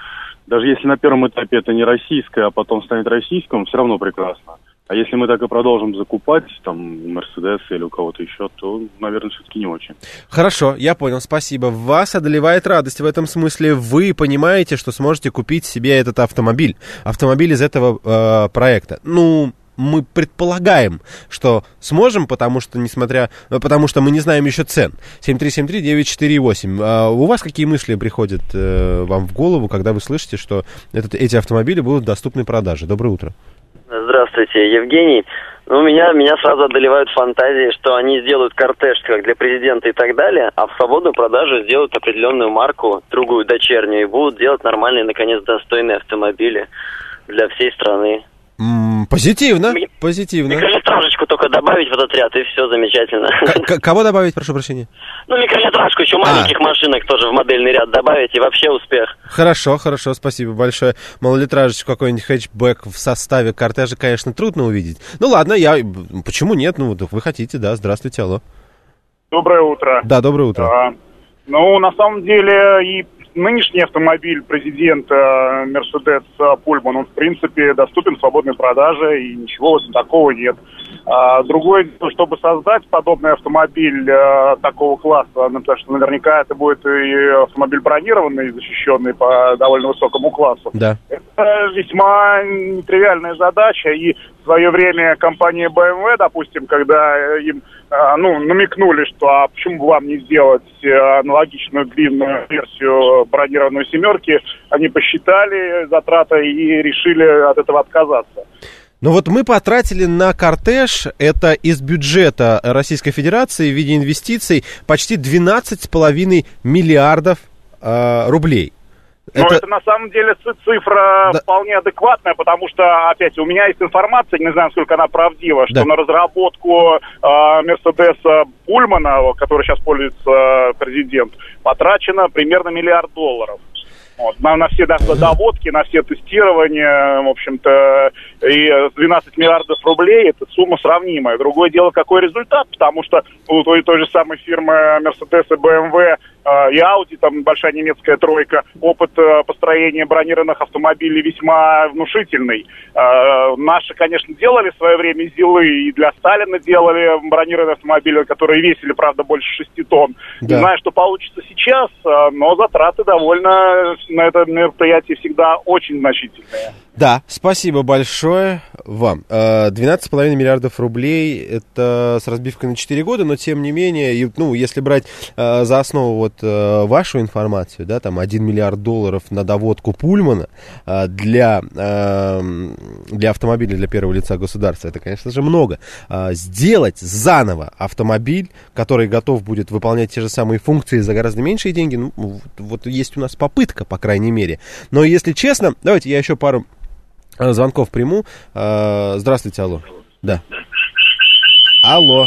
Даже если на первом этапе это не российское, а потом станет российским, все равно прекрасно. А если мы так и продолжим закупать, там, Мерседес или у кого-то еще, то, наверное, все-таки не очень. Хорошо, я понял, спасибо. Вас одолевает радость в этом смысле. Вы понимаете, что сможете купить себе этот автомобиль. Автомобиль из этого э, проекта. Ну, мы предполагаем, что сможем, потому что, несмотря... Потому что мы не знаем еще цен. семь три семь три девять четыре восемь. А у вас какие мысли приходят э, вам в голову, когда вы слышите, что этот, эти автомобили будут доступны продаже? Доброе утро. Здравствуйте, Евгений. Ну, меня, меня сразу одолевают фантазии, что они сделают кортеж, как для президента и так далее, а в свободную продажу сделают определенную марку, другую, дочернюю, и будут делать нормальные, наконец, достойные автомобили для всей страны. М-м, позитивно, Мне, позитивно. Микрометражечку только добавить в этот ряд, и все замечательно. К- кого добавить, прошу прощения? Ну, микрометражку, еще маленьких а. машинок тоже в модельный ряд добавить, и вообще успех. Хорошо, хорошо, спасибо большое. Малолитражечку, какой-нибудь хэтчбэк в составе кортежа, конечно, трудно увидеть. Ну, ладно, я... Почему нет? Ну, вы хотите, да. Здравствуйте, алло. Доброе утро. Да, доброе утро. А, ну, на самом деле, и нынешний автомобиль президента Мерседес Пульман, он, в принципе, доступен в свободной продаже, и ничего в этом такого нет. А, другое дело, чтобы создать подобный автомобиль а, такого класса, ну, потому что наверняка это будет и автомобиль бронированный, защищенный по довольно высокому классу. Да. Это весьма нетривиальная задача, и в свое время компания бэ эм вэ, допустим, когда им а, ну, намекнули, что а почему бы вам не сделать аналогичную длинную версию бронированной семерки, они посчитали затраты и решили от этого отказаться. Ну вот мы потратили на кортеж, это из бюджета Российской Федерации в виде инвестиций, почти двенадцать с половиной миллиардов э, рублей. Но это... это на самом деле цифра да. вполне адекватная, потому что, опять, у меня есть информация, не знаю, насколько она правдива, что да. на разработку Мерседеса Пульмана, который сейчас пользуется президент, потрачено примерно миллиард долларов. Вот, на, на все доводки, на все тестирования, в общем-то, и двенадцать миллиардов рублей – это сумма сравнимая. Другое дело, какой результат, потому что у той, той же самой фирмы Mercedes и бэ эм вэ и Audi, там большая немецкая тройка, опыт построения бронированных автомобилей весьма внушительный. Наши, конечно, делали в свое время ЗИЛы, и для Сталина делали бронированные автомобили, которые весили, правда, больше шести тонн. Да. Не знаю, что получится сейчас, но затраты довольно на это мероприятие всегда очень значительные. Да, спасибо большое вам. двенадцать с половиной миллиардов рублей, это с разбивкой на четыре года, но тем не менее, ну, если брать за основу вот вашу информацию, да, там один миллиард долларов на доводку Пульмана для, для автомобиля для первого лица государства, это, конечно же, много. Сделать заново автомобиль, который готов будет выполнять те же самые функции за гораздо меньшие деньги, ну, вот есть у нас попытка, по крайней мере. Но, если честно, давайте я еще пару звонков приму. Здравствуйте, алло. Да. Алло.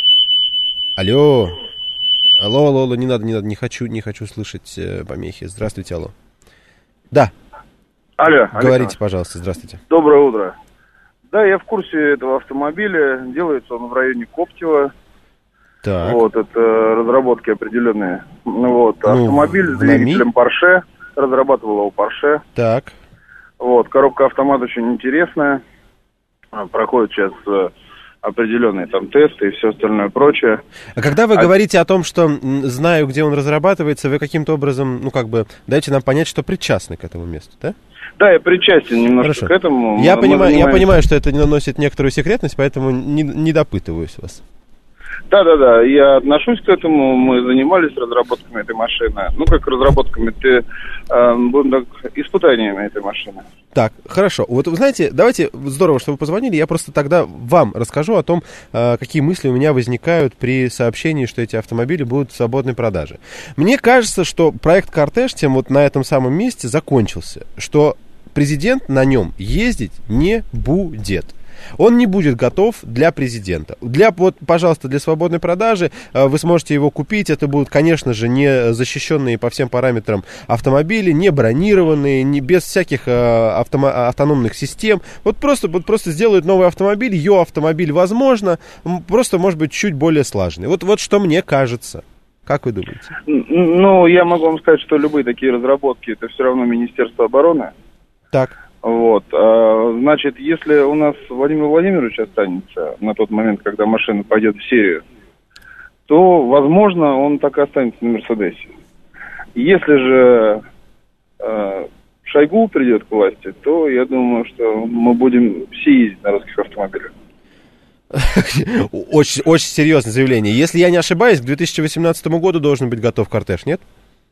Алло. Алло, алло, алло, не надо, не надо, не хочу, не хочу слышать э, помехи. Здравствуйте, алло. Да. Алло. Говорите, Александр. пожалуйста, здравствуйте. Доброе утро. Да, я в курсе этого автомобиля. Делается он в районе Коптева. Так. Вот, это разработки определенные. Вот, ну, автомобиль с двигателем Porsche. Разрабатывал его Porsche. Так. Вот, коробка автомат очень интересная. Проходит сейчас определенные там тесты и все остальное прочее. А когда вы а... говорите о том, что знаю, где он разрабатывается, вы каким-то образом, ну, как бы, дайте нам понять, что причастны к этому месту, да? Да, я причастен немножко Хорошо. к этому. Я, мы, понимаю, мы я понимаю, что это наносит некоторую секретность, поэтому не, не допытываюсь вас. Да-да-да, я отношусь к этому, мы занимались разработками этой машины. Ну, как разработками, ты, э, будем так, испытаниями этой машины. Так, хорошо. Вот вы знаете, давайте, здорово, что вы позвонили, я просто тогда вам расскажу о том, э, какие мысли у меня возникают при сообщении, что эти автомобили будут в свободной продаже. Мне кажется, что проект «Кортеж» тем вот на этом самом месте закончился, что президент на нем ездить не будет. Он не будет готов для президента. Для, вот, пожалуйста, для свободной продажи э, вы сможете его купить. Это будут, конечно же, не защищенные по всем параметрам автомобили, не бронированные, не без всяких э, автомо- автономных систем. Вот просто, вот просто сделают новый автомобиль. Ее автомобиль, возможно, просто может быть чуть более слаженный. Вот, вот что мне кажется. Как вы думаете? Ну, я могу вам сказать, что любые такие разработки, это все равно Министерство обороны. Так. Вот. А, значит, если у нас Владимир Владимирович останется на тот момент, когда машина пойдет в серию, то, возможно, он так и останется на Мерседесе. Если же э, Шойгу придет к власти, то я думаю, что мы будем все ездить на русских автомобилях. Очень, очень серьезное заявление. Если я не ошибаюсь, к две тысячи восемнадцатому году должен быть готов кортеж, нет?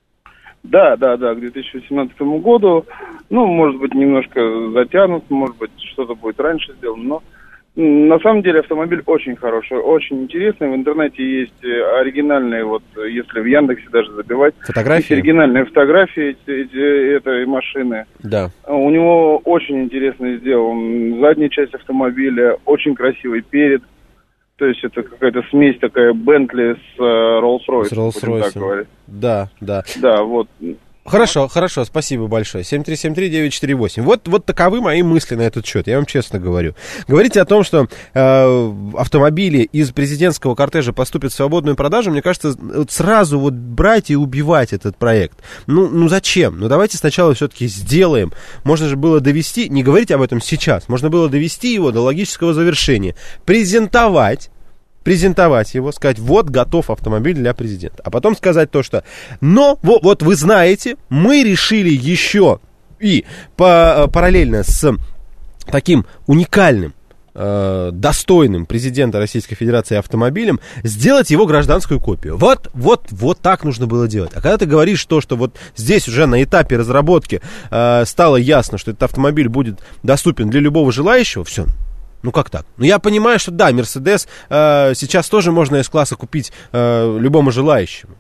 Да, да, да, к две тысячи восемнадцатому году, ну, может быть, немножко затянут, может быть, что-то будет раньше сделано, но на самом деле автомобиль очень хороший, очень интересный. В интернете есть оригинальные, вот, если в Яндексе даже забивать, фотографии? Есть оригинальные фотографии этой машины. Да. У него очень интересно сделан задняя часть автомобиля, очень красивый перед. То есть это какая-то смесь такая Бентли с Роллс-Ройс. С Роллс-Ройсом. Да, да. Да, вот. Хорошо, хорошо, спасибо большое. семь три семь три девять четыре восемь. Вот, вот таковы мои мысли на этот счет, я вам честно говорю. Говорите о том, что э, автомобили из президентского кортежа поступят в свободную продажу, мне кажется, вот сразу вот брать и убивать этот проект. Ну, ну зачем? Ну давайте сначала все-таки сделаем. Можно же было довести, не говорить об этом сейчас, можно было довести его до логического завершения. Презентовать. презентовать его, сказать, вот готов автомобиль для президента. А потом сказать то, что, но, вот, вот вы знаете, мы решили еще и по, параллельно с таким уникальным, э, достойным президента Российской Федерации автомобилем сделать его гражданскую копию. Вот, вот, вот так нужно было делать. А когда ты говоришь то, что вот здесь уже на этапе разработки э, стало ясно, что этот автомобиль будет доступен для любого желающего, все. Ну как так? Ну я понимаю, что да, Мерседес э, сейчас тоже можно С-класса купить э, любому желающему.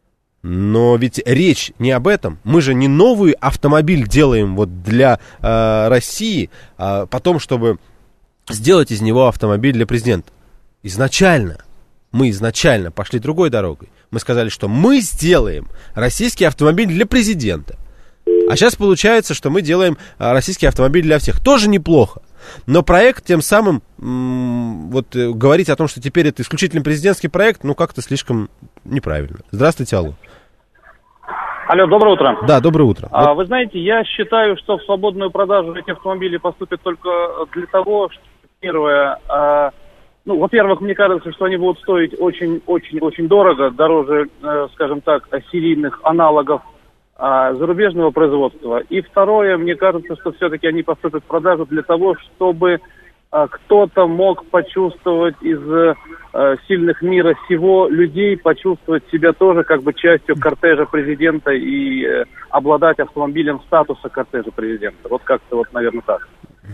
Но ведь речь не об этом. Мы же не новый автомобиль делаем вот для э, России, а потом, чтобы сделать из него автомобиль для президента. Изначально, мы изначально пошли другой дорогой. Мы сказали, что мы сделаем российский автомобиль для президента. А сейчас получается, что мы делаем российский автомобиль для всех. Тоже неплохо. Но проект тем самым, м- вот э, говорить о том, что теперь это исключительно президентский проект, ну как-то слишком неправильно. Здравствуйте, алло. Алло, доброе утро. Да, доброе утро. А, вот. Вы знаете, я считаю, что в свободную продажу эти автомобили поступят только для того, что, первое, а, ну, во-первых, мне кажется, что они будут стоить очень-очень-очень дорого, дороже, э, скажем так, серийных аналогов зарубежного производства. И второе, мне кажется, что все-таки они поступят в продажу для того, чтобы а, кто-то мог почувствовать из а, сильных мира сего людей, почувствовать себя тоже как бы частью кортежа президента и а, обладать автомобилем статуса кортежа президента. Вот как-то вот, наверное, так.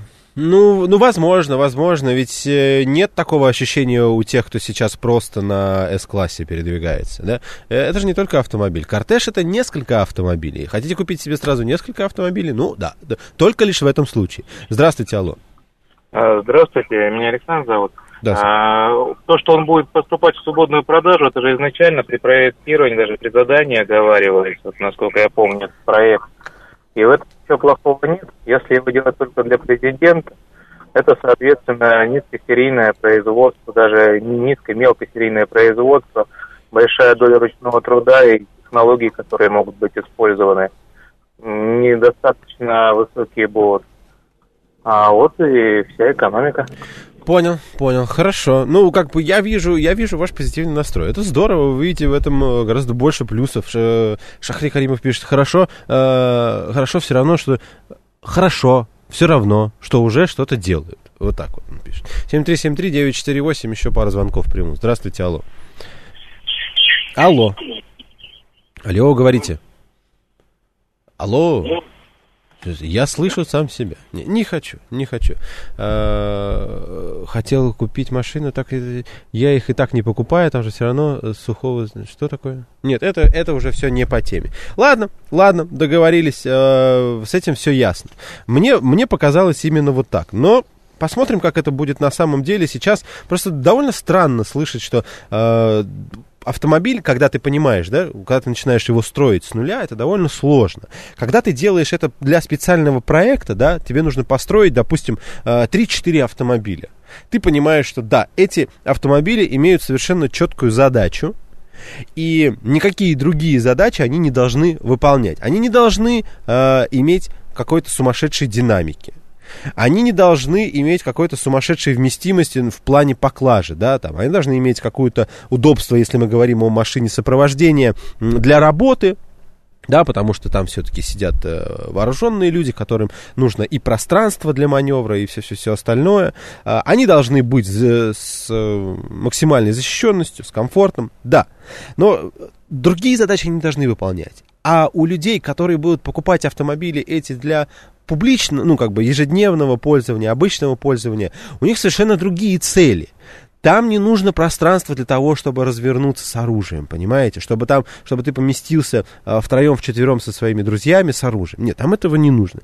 Ну, ну, возможно, возможно, ведь нет такого ощущения у тех, кто сейчас просто на С-классе передвигается, да? Это же не только автомобиль. Кортеж — это несколько автомобилей. Хотите купить себе сразу несколько автомобилей? Ну, да, да. Только лишь в этом случае. Здравствуйте, алло. Здравствуйте, меня Александр зовут. А, то, что он будет поступать в свободную продажу, это же изначально при проектировании, даже при задании оговаривалось, вот, насколько я помню, проект. И в этом ничего плохого нет, если его делать только для президента. Это, соответственно, низкосерийное производство, даже не низкое, мелкосерийное производство, большая доля ручного труда и технологий, которые могут быть использованы. Недостаточно высокие будут. А вот и вся экономика. Понял, понял, хорошо. Ну, как бы я вижу, я вижу ваш позитивный настрой. Это здорово, вы видите в этом гораздо больше плюсов. Шахри Каримов пишет, хорошо, э, хорошо все равно, что... Хорошо, все равно, что уже что-то делают. Вот так вот он пишет. семь три семь три девять четыре восемь, еще пара звонков приму. Здравствуйте, алло. Алло. Алло, говорите. Алло. Я слышу сам себя. Не, не хочу, не хочу. А, хотел купить машину, так и, я их и так не покупаю, там же все равно сухого... Что такое? Нет, это, это уже все не по теме. Ладно, ладно, договорились. А, с этим все ясно. Мне, мне показалось именно вот так. Но посмотрим, как это будет на самом деле. Сейчас просто довольно странно слышать, что... А, автомобиль, когда ты понимаешь, да, когда ты начинаешь его строить с нуля, это довольно сложно. Когда ты делаешь это для специального проекта, да, тебе нужно построить, допустим, три-четыре автомобиля. Ты понимаешь, что да, эти автомобили имеют совершенно четкую задачу, И никакие другие задачи они не должны выполнять. Они не должны э, иметь какой-то сумасшедшей динамики. Они не должны иметь какой-то сумасшедшей вместимости в плане поклажи, да, там. Они должны иметь какое-то удобство, если мы говорим о машине сопровождения, для работы, да, потому что там все-таки сидят э, вооруженные люди, которым нужно и пространство для маневра, и все-все-все остальное. Э, они должны быть с, с э, максимальной защищенностью, с комфортом, да. Но другие задачи они должны выполнять. А у людей, которые будут покупать автомобили эти для публичного, ну, как бы ежедневного пользования, обычного пользования, у них совершенно другие цели. Там не нужно пространство для того, чтобы развернуться с оружием, понимаете? Чтобы там, чтобы ты поместился а, втроем, вчетвером со своими друзьями с оружием. Нет, там этого не нужно.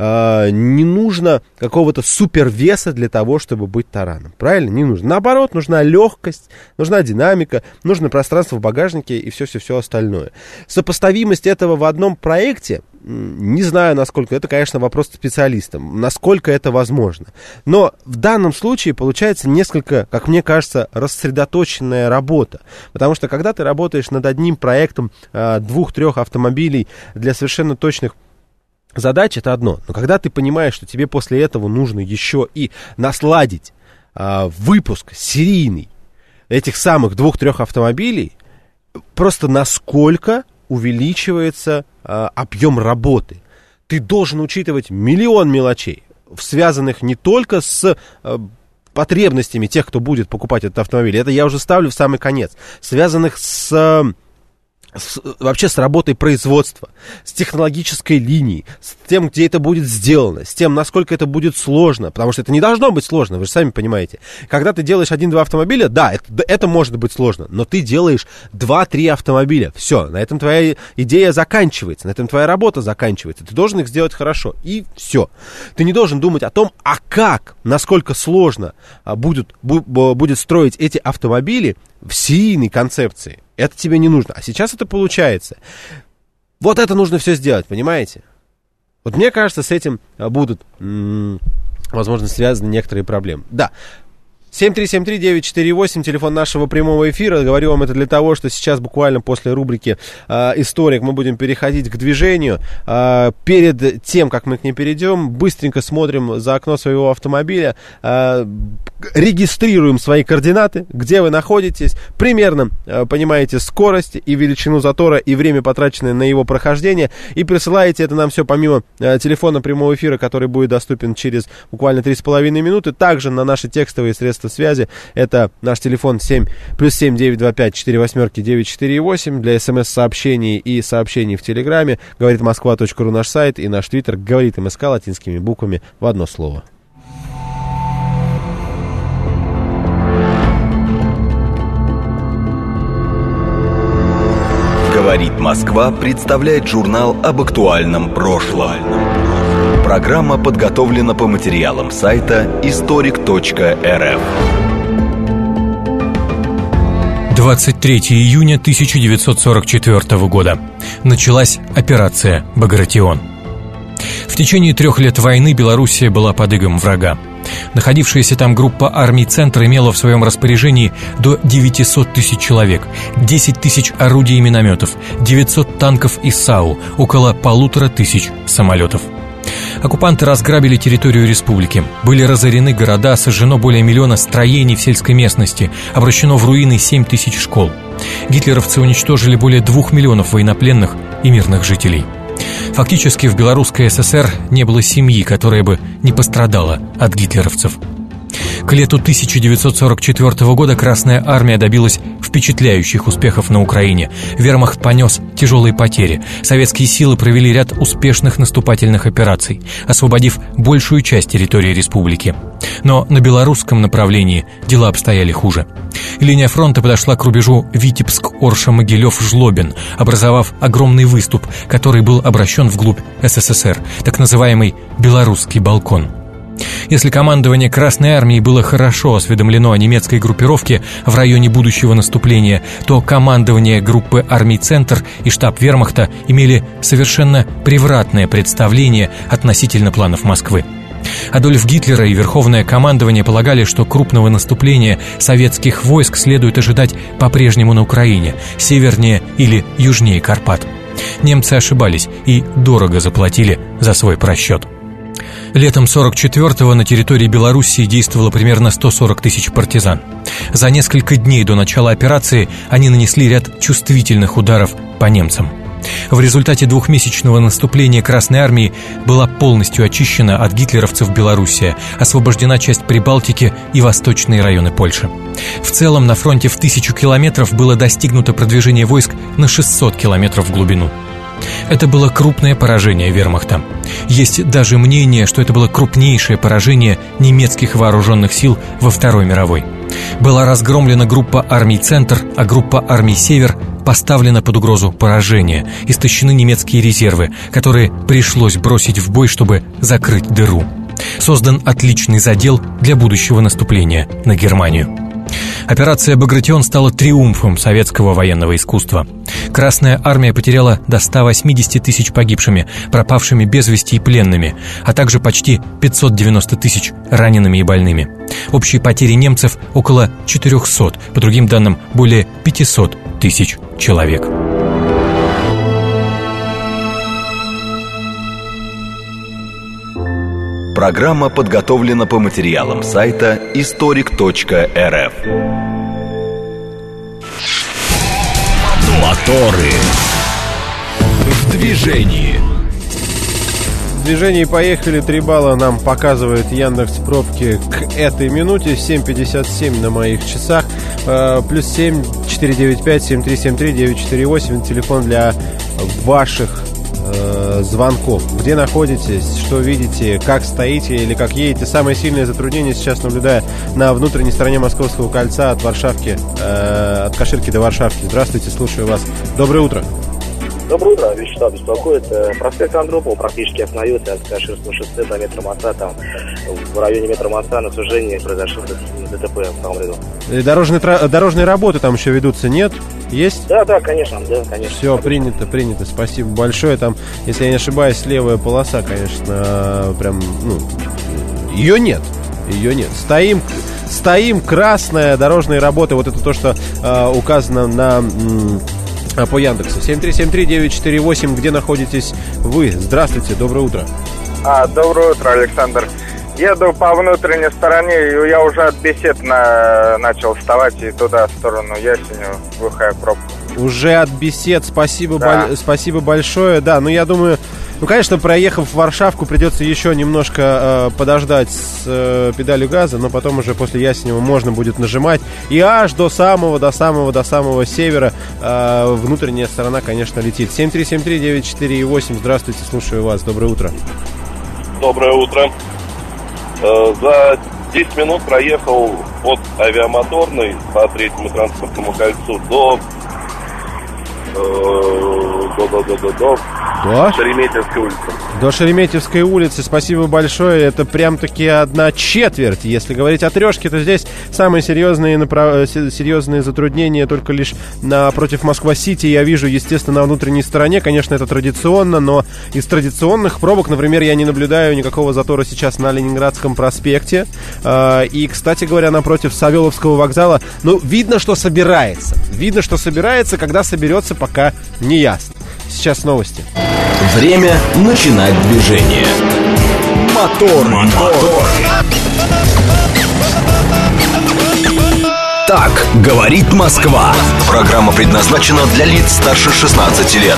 А, не нужно какого-то супервеса для того, чтобы быть тараном. Правильно? Не нужно. Наоборот, нужна легкость, нужна динамика, нужно пространство в багажнике и все-все-все остальное. Сопоставимость этого в одном проекте, не знаю, насколько, это, конечно, вопрос специалистам, насколько это возможно. Но в данном случае получается несколько, как мне кажется, рассредоточенная работа. Потому что когда ты работаешь над одним проектом э, двух-трех автомобилей для совершенно точных задач, это одно. Но когда ты понимаешь, что тебе после этого нужно еще и насладить э, выпуск серийный этих самых двух-трех автомобилей, просто насколько увеличивается э, объем работы. Ты должен учитывать миллион мелочей, связанных не только с э, потребностями тех, кто будет покупать этот автомобиль. Это я уже ставлю в самый конец. Связанных с... Э, С, вообще с работой производства, с технологической линией, с тем, где это будет сделано, с тем, насколько это будет сложно, потому что это не должно быть сложно, вы же сами понимаете. Когда ты делаешь один-два автомобиля, да, это, это может быть сложно, но ты делаешь два-три автомобиля, все, на этом твоя идея заканчивается, на этом твоя работа заканчивается, ты должен их сделать хорошо, и все. Ты не должен думать о том, а как, насколько сложно будет, будет строить эти автомобили в серийной концепции. Это тебе не нужно. А сейчас это получается. Вот это нужно все сделать, понимаете? Вот мне кажется, с этим будут, м- возможно, связаны некоторые проблемы. Да. семь три семь три девять четыре восемь, телефон нашего прямого эфира. Говорю вам это для того, что сейчас буквально после рубрики э, «Историк» мы будем переходить к движению. Э, перед тем, как мы к ней перейдем, быстренько смотрим за окно своего автомобиля, э, регистрируем свои координаты, где вы находитесь, примерно э, понимаете скорость и величину затора и время, потраченное на его прохождение, и присылаете это нам все помимо э, телефона прямого эфира, который будет доступен через буквально три с половиной минуты, также на наши текстовые средства связи. Это наш телефон семь плюс семь девять два пять четыре восьмерки девять четыре восемь для смс-сообщений и сообщений в Телеграме. Говорит Москва точка ру наш сайт и наш твиттер говорит МСК латинскими буквами в одно слово. Говорит Москва представляет журнал об актуальном прошлом. Программа подготовлена по материалам сайта историк точка эр эф. двадцать третьего июня тысяча девятьсот сорок четвёртого года. Началась операция «Багратион». В течение трех лет войны Белоруссия была под игом врага. Находившаяся там группа армий «Центр» имела в своем распоряжении до девятьсот тысяч человек, десять тысяч орудий и минометов, девятьсот танков и САУ, около полутора тысяч самолетов. Оккупанты разграбили территорию республики. Были разорены города, сожжено более миллиона строений в сельской местности, обращено в руины семь тысяч школ. Гитлеровцы уничтожили более двух миллионов военнопленных и мирных жителей. Фактически в Белорусской ССР не было семьи, которая бы не пострадала от гитлеровцев. К лету тысяча девятьсот сорок четвёртого года Красная Армия добилась впечатляющих успехов на Украине. Вермахт понес тяжелые потери. Советские силы провели ряд успешных наступательных операций, освободив большую часть территории республики. Но на белорусском направлении дела обстояли хуже. Линия фронта подошла к рубежу Витебск-Орша-Могилев-Жлобин, образовав огромный выступ, который был обращен вглубь СССР, так называемый «Белорусский балкон». Если командование Красной Армии было хорошо осведомлено о немецкой группировке в районе будущего наступления, то командование группы армий «Центр» и штаб вермахта имели совершенно превратное представление относительно планов Москвы. Адольф Гитлер и Верховное командование полагали, что крупного наступления советских войск следует ожидать по-прежнему на Украине, севернее или южнее Карпат. Немцы ошибались и дорого заплатили за свой просчет. Летом сорок четвёртого на территории Белоруссии действовало примерно сто сорок тысяч партизан. За несколько дней до начала операции они нанесли ряд чувствительных ударов по немцам. В результате двухмесячного наступления Красной Армии была полностью очищена от гитлеровцев Белоруссия, освобождена часть Прибалтики и восточные районы Польши. В целом на фронте в тысячу километров было достигнуто продвижение войск на шестьсот километров в глубину. Это было крупное поражение вермахта. Есть даже мнение, что это было крупнейшее поражение немецких вооруженных сил во Второй мировой. Была разгромлена группа армий «Центр», а группа армий «Север» поставлена под угрозу поражения. Истощены немецкие резервы, которые пришлось бросить в бой, чтобы закрыть дыру. Создан отличный задел для будущего наступления на Германию. Операция «Багратион» стала триумфом советского военного искусства. Красная армия потеряла до ста восьмидесяти тысяч погибшими, пропавшими без вести и пленными, а также почти пятьсот девяносто тысяч ранеными и больными. Общие потери немцев около четырехсот, по другим данным, более пятисот тысяч человек. Программа подготовлена по материалам сайта историк точка эр эф. Моторы. В движении. В движении поехали. Три балла нам показывает Яндекс пробки к этой минуте. семь пятьдесят семь на моих часах. Э, плюс семь четыре девять пять семь три семь три девять четыре восемь. Телефон для ваших э, звонков. Где находитесь, что видите, как стоите или как едете. Самое сильное затруднение сейчас наблюдаю на внутренней стороне Московского кольца от Варшавки, э, от Каширки до Варшавки. Здравствуйте, слушаю вас. Доброе утро. Доброе утро, Вячеслав беспокоит. Проспект Андропова практически остановился от Каширского шоссе до метро моста. Там в районе метро моста на сужении произошло ДТП в втором ряду. Дорожные, дорожные работы там еще ведутся, нет? Есть? Да, да, конечно, да, конечно. Все, принято, принято. Спасибо большое. Там, если я не ошибаюсь, левая полоса, конечно, прям, ну, ее нет. Ее нет. Стоим, стоим, красная, дорожные работы. Вот это то, что э, указано на... М- по Яндексу. семь три семь три девять четыре восемь. Где находитесь вы? Здравствуйте, доброе утро. А, доброе утро, Александр. Еду по внутренней стороне, и я уже от бесед на... начал вставать и туда, в сторону Ясенева, глухая пробка. Уже от бесед, спасибо, да. бол... спасибо большое. Да, ну я думаю, ну конечно, проехав в Варшавку, придется еще немножко э, подождать с э, педалью газа, но потом уже после Ясенева можно будет нажимать. И аж до самого, до самого, до самого севера э, внутренняя сторона, конечно, летит. семь три семь три девять четыре восемь. Здравствуйте, слушаю вас. Доброе утро. Доброе утро. Э, за десять минут проехал от Авиамоторной по третьему транспортному кольцу до... До, до, до, до, до. До? Шереметьевской улицы. До Шереметьевской улицы. Спасибо большое. Это прям-таки одна четверть. Если говорить о трешке, то здесь самые серьезные, направ... серьезные затруднения только лишь напротив Москва-Сити. Я вижу, естественно, на внутренней стороне. Конечно, это традиционно, но из традиционных пробок, например, я не наблюдаю никакого затора сейчас на Ленинградском проспекте. И, кстати говоря, напротив Савеловского вокзала, ну, видно, что собирается. Видно, что собирается, когда соберется, пока не ясно. Сейчас новости. Время начинать движение. Мотор, мотор. Так говорит Москва. Программа предназначена для лиц старше шестнадцати лет.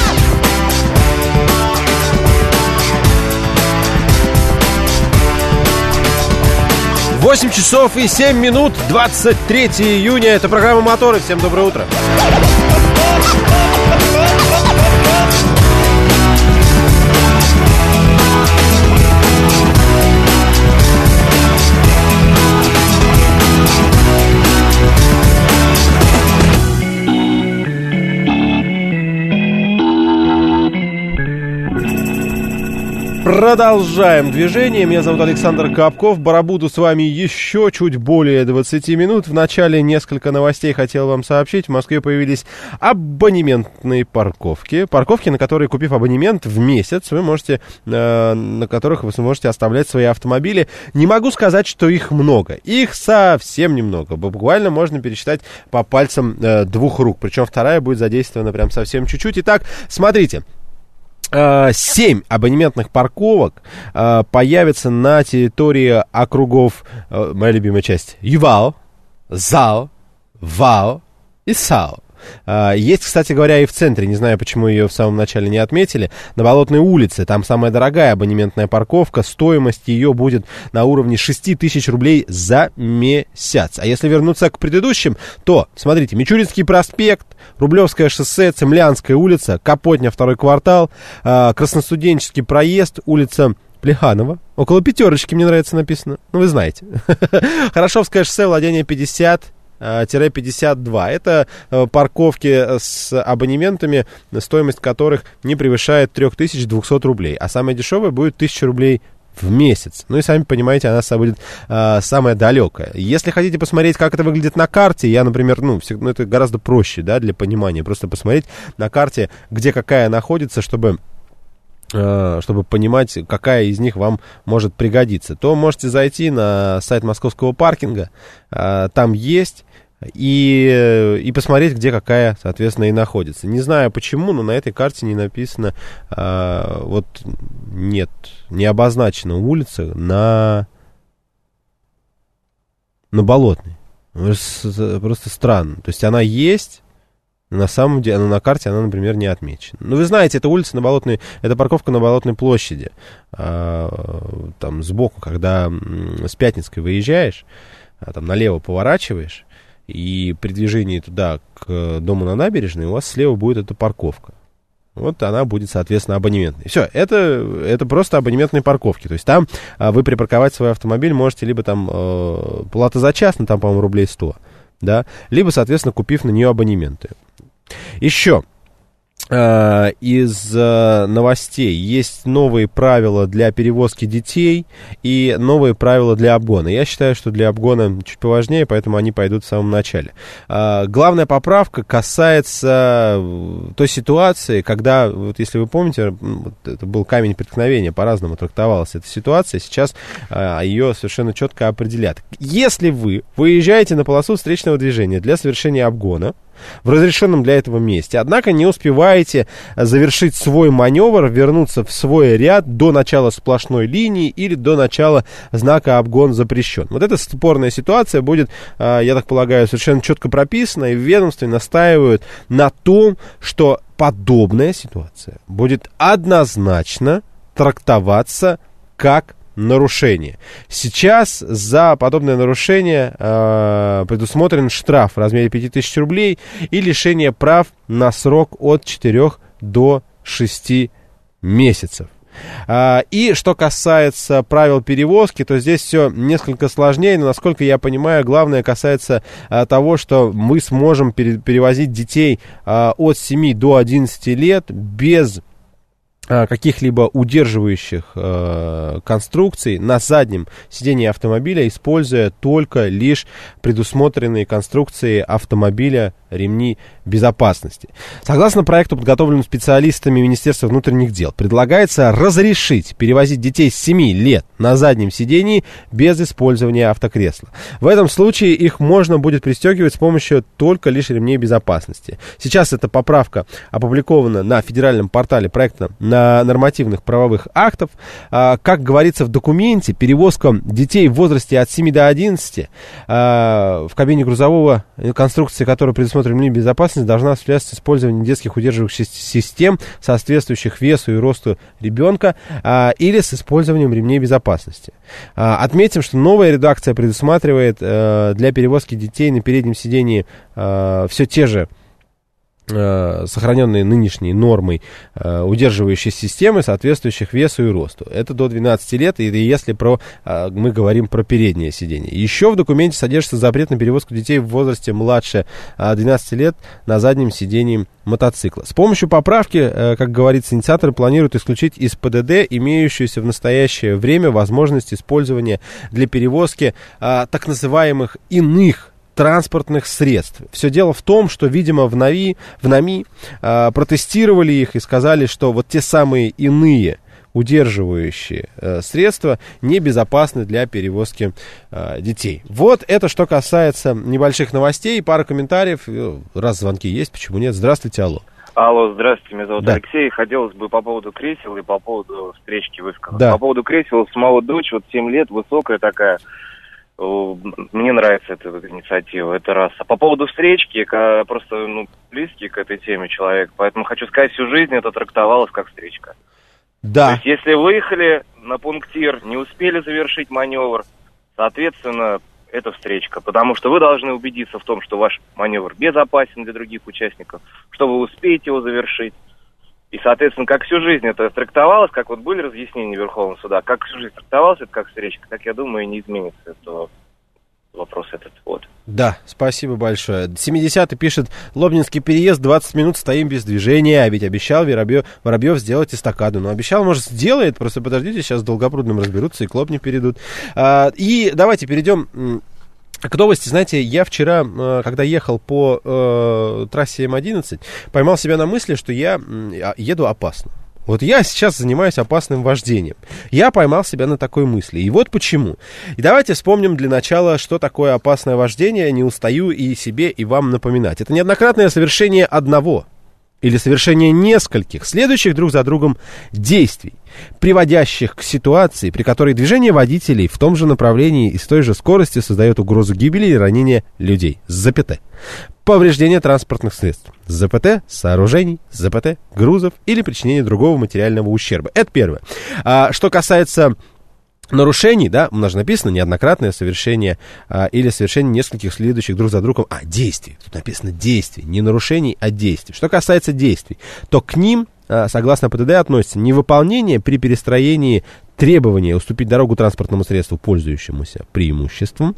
восемь часов и семь минут, двадцать третьего июня. Это программа «Моторы». Всем доброе утро. Продолжаем движение. Меня зовут Александр Капков. Барабуду с вами еще чуть более двадцати минут. В начале несколько новостей хотел вам сообщить. В Москве появились абонементные парковки. Парковки, на которые, купив абонемент в месяц, вы можете, э, на которых вы сможете оставлять свои автомобили. Не могу сказать, что их много. Их совсем немного. Буквально можно пересчитать по пальцам э, двух рук. Причем вторая будет задействована прям совсем чуть-чуть. Итак, смотрите. Семь абонементных парковок э, появятся на территории округов, э, моя любимая часть, Ювал, Зал, Вал и Сал. Uh, есть, кстати говоря, и в центре, не знаю, почему ее в самом начале не отметили, на Болотной улице, там самая дорогая абонементная парковка, стоимость ее будет на уровне шесть тысяч рублей за месяц. А если вернуться к предыдущим, то, смотрите, Мичуринский проспект, Рублевское шоссе, Цемлянская улица, Капотня, второй квартал, uh, Красностуденческий проезд, улица Плеханова, около пятерочки, мне нравится написано, ну вы знаете. Хорошевское шоссе, Владение пятьдесят пятьдесят два. Это парковки с абонементами, стоимость которых не превышает три тысячи двести рублей. А самая дешевая будет тысяча рублей в месяц. Ну и сами понимаете, она будет а, самая далекая. Если хотите посмотреть, как это выглядит на карте, я, например, ну, все, ну это гораздо проще, да, для понимания. Просто посмотреть на карте, где какая находится, чтобы... чтобы понимать, какая из них вам может пригодиться, то можете зайти на сайт московского паркинга, там есть, и, и посмотреть, где какая, соответственно, и находится. Не знаю почему, но на этой карте не написано, вот нет, не обозначена улица на, на Болотной. Просто странно. То есть она есть, на самом деле, на карте она, например, не отмечена. Ну, вы знаете, это улица на Болотной, это парковка на Болотной площади. А, там сбоку, когда с Пятницкой выезжаешь, а, там налево поворачиваешь, и при движении туда, к дому на набережной, у вас слева будет эта парковка. Вот она будет, соответственно, абонементной. Все, это, это просто абонементные парковки. То есть там а, вы припарковать свой автомобиль можете либо там э, плата за час, ну там, по-моему, рублей сто, да, либо, соответственно, купив на нее абонементы. Еще э, из э, новостей есть новые правила для перевозки детей и новые правила для обгона. Я считаю, что для обгона чуть поважнее, поэтому они пойдут в самом начале. Э, главная поправка касается той ситуации, когда, вот если вы помните, вот это был камень преткновения, по-разному трактовалась эта ситуация, сейчас э, ее совершенно четко определят. Если вы выезжаете на полосу встречного движения для совершения обгона, в разрешенном для этого месте, однако не успеваете завершить свой маневр, вернуться в свой ряд до начала сплошной линии или до начала знака «Обгон запрещен». Вот эта спорная ситуация будет, я так полагаю, совершенно четко прописана, и в ведомстве настаивают на том, что подобная ситуация будет однозначно трактоваться как нарушение. Сейчас за подобное нарушение э, предусмотрен штраф в размере пять тысяч рублей и лишение прав на срок от четырёх до шести месяцев. А, и что касается правил перевозки, то здесь все несколько сложнее, но, насколько я понимаю, главное касается а, того, что мы сможем пере- перевозить детей а, от семи до одиннадцати лет без каких-либо удерживающих э, конструкций на заднем сидении автомобиля, используя только лишь предусмотренные конструкции автомобиля ремни безопасности. Согласно проекту, подготовленному специалистами Министерства внутренних дел, предлагается разрешить перевозить детей с семи лет на заднем сидении без использования автокресла. В этом случае их можно будет пристегивать с помощью только лишь ремней безопасности. Сейчас эта поправка опубликована на федеральном портале проекта на нормативных правовых актов. Как говорится в документе, перевозка детей в возрасте от семи до одиннадцати в кабине грузового конструкции, которая предусмотрена ремней безопасности, должна осуществляться с использованием детских удерживающих систем, соответствующих весу и росту ребенка, или с использованием ремней безопасности. Отметим, что новая редакция предусматривает для перевозки детей на переднем сидении все те же сохраненные нынешней нормой удерживающей системы, соответствующих весу и росту. Это до двенадцати лет, и если про, мы говорим про переднее сиденье. Еще в документе содержится запрет на перевозку детей в возрасте младше двенадцати лет на заднем сиденье мотоцикла. С помощью поправки, как говорится, инициаторы планируют исключить из ПДД имеющуюся в настоящее время возможность использования для перевозки так называемых иных транспортных средств. Все дело в том, что, видимо, в НАМИ, в НАМИ э, протестировали их и сказали, что вот те самые иные удерживающие э, средства небезопасны для перевозки э, детей. Вот это что касается небольших новостей. Пара комментариев. Раз звонки есть, почему нет? Здравствуйте, алло. Алло, здравствуйте, меня зовут да. Алексей. Хотелось бы по поводу кресел и по поводу встречки высказать. Да. По поводу кресел, самого дочь, вот семь лет, высокая такая. Мне нравится эта, эта инициатива, это раз. А по поводу встречки, я просто ну, близкий к этой теме человек, поэтому хочу сказать, всю жизнь это трактовалось как встречка. Да. То есть, если выехали на пунктир, не успели завершить маневр, соответственно, это встречка. Потому что вы должны убедиться в том, что ваш маневр безопасен для других участников, что вы успеете его завершить. И, соответственно, как всю жизнь это трактовалось, как вот были разъяснения Верховного суда, как всю жизнь трактовалось это как встречка, так, я думаю, не изменится этого вопрос этот вот. Да, спасибо большое. семидесятый пишет: Лобнинский переезд, двадцать минут стоим без движения, а ведь обещал Воробьев, Воробьев сделать эстакаду. Ну, обещал, может, сделает, просто подождите, сейчас с Долгопрудным разберутся и к Лобне перейдут. А, и давайте перейдем к новости. Знаете, я вчера, когда ехал по э, трассе Эм одиннадцать, поймал себя на мысли, что я еду опасно. Вот я сейчас занимаюсь опасным вождением. Я поймал себя на такой мысли. И вот почему. И давайте вспомним для начала, что такое опасное вождение. Не устаю и себе, и вам напоминать. Это неоднократное совершение одного или совершение нескольких, следующих друг за другом действий, приводящих к ситуации, при которой движение водителей в том же направлении и с той же скоростью создает угрозу гибели и ранения людей. ЗПТ. Повреждение транспортных средств. ЗПТ, сооружений, ЗПТ, грузов или причинение другого материального ущерба. Это первое. А, что касается нарушений, да, у нас же написано неоднократное совершение а, или совершение нескольких следующих друг за другом, а, действий. Тут написано действий, не нарушений, а действий. Что касается действий, то к ним, а, согласно ПДД, относится невыполнение при перестроении требования уступить дорогу транспортному средству, пользующемуся преимуществом.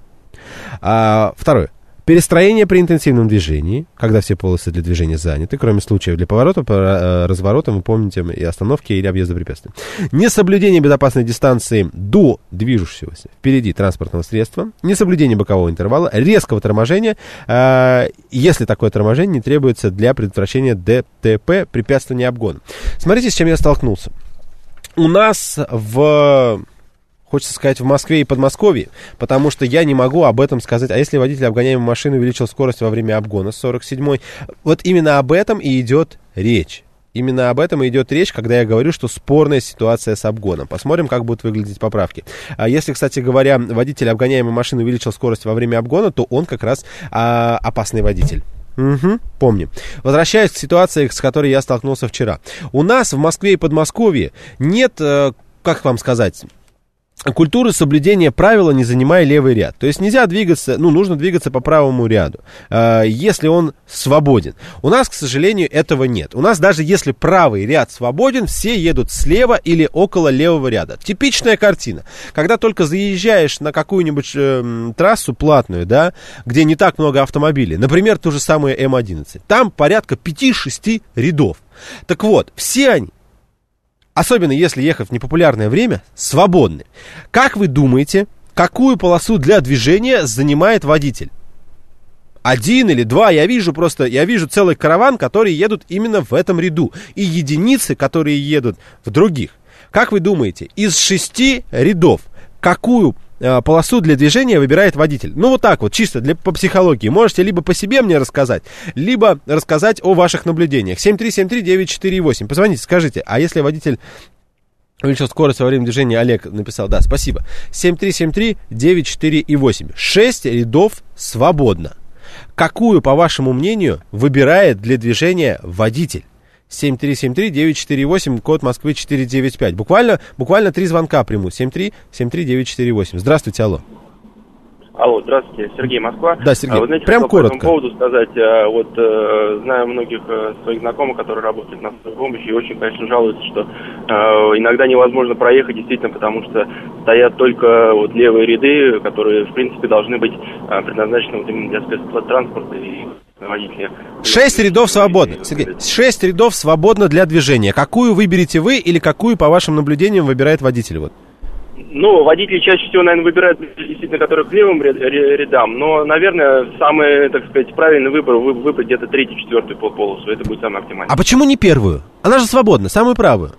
А, второе. Перестроение при интенсивном движении, когда все полосы для движения заняты, кроме случаев для поворота, разворота, вы помните, и остановки или объезда препятствий. Несоблюдение безопасной дистанции до движущегося впереди транспортного средства, несоблюдение бокового интервала, резкого торможения, э, если такое торможение не требуется для предотвращения ДТП, препятствования обгона. Смотрите, с чем я столкнулся. У нас в... Хочется сказать, в Москве и Подмосковье, потому что я не могу об этом сказать. А если водитель обгоняемой машины увеличил скорость во время обгона с сорок седьмой? Вот именно об этом и идет речь. Именно об этом и идет речь, когда я говорю, что спорная ситуация с обгоном. Посмотрим, как будут выглядеть поправки. А если, кстати говоря, водитель обгоняемой машины увеличил скорость во время обгона, то он как раз а, опасный водитель. Угу, помним. Возвращаясь к ситуации, с которой я столкнулся вчера. У нас в Москве и Подмосковье нет, как вам сказать... культуры соблюдения правила, не занимая левый ряд. То есть нельзя двигаться, ну, нужно двигаться по правому ряду, э, если он свободен. У нас, к сожалению, этого нет. У нас даже если правый ряд свободен, все едут слева или около левого ряда. Типичная картина. Когда только заезжаешь на какую-нибудь э, трассу платную, да, где не так много автомобилей, например, ту же самую Эм одиннадцать, там порядка пяти-шести рядов. Так вот, все они, особенно если ехать в непопулярное время, свободны. Как вы думаете, какую полосу для движения занимает водитель? Один или два, я вижу просто, я вижу целый караван, которые едут именно в этом ряду. И единицы, которые едут в других. Как вы думаете, из шести рядов, какую э, полосу для движения выбирает водитель? Ну, вот так вот, чисто для, по психологии. Можете либо по себе мне рассказать, либо рассказать о ваших наблюдениях. семь три семь три девять четыре восемь. Позвоните, скажите, а если водитель увеличил скорость во время движения, Олег написал, да, спасибо. семь три семь три девять четыре восемь. Шесть рядов свободно. Какую, по вашему мнению, выбирает для движения водитель? семь три семь три девять четыре восемь, код Москвы четыре девять пять. Буквально, буквально три звонка приму. семь три семь три девять четыре восемь. Здравствуйте, алло. Алло, здравствуйте, Сергей, Москва. Да, Сергей, а, вы знаете, прям коротко. По этому поводу сказать, а, вот э, знаю многих э, своих знакомых, которые работают на скорой помощи, и очень, конечно, жалуются, что э, иногда невозможно проехать, действительно, потому что стоят только вот левые ряды, которые, в принципе, должны быть э, предназначены вот именно для спецтранспорта и водителя. Шесть рядов свободно. Сергей, шесть рядов свободно для движения. Какую выберете вы или какую, по вашим наблюдениям, выбирает водитель? Вот. Ну, водители чаще всего, наверное, выбирают действительно, которые к левым рядам, но, наверное, самый, так сказать, правильный выбор вы, выбрать где-то третью, четвертую полосу, это будет самое оптимальное. А почему не первую? Она же свободна, самую правую.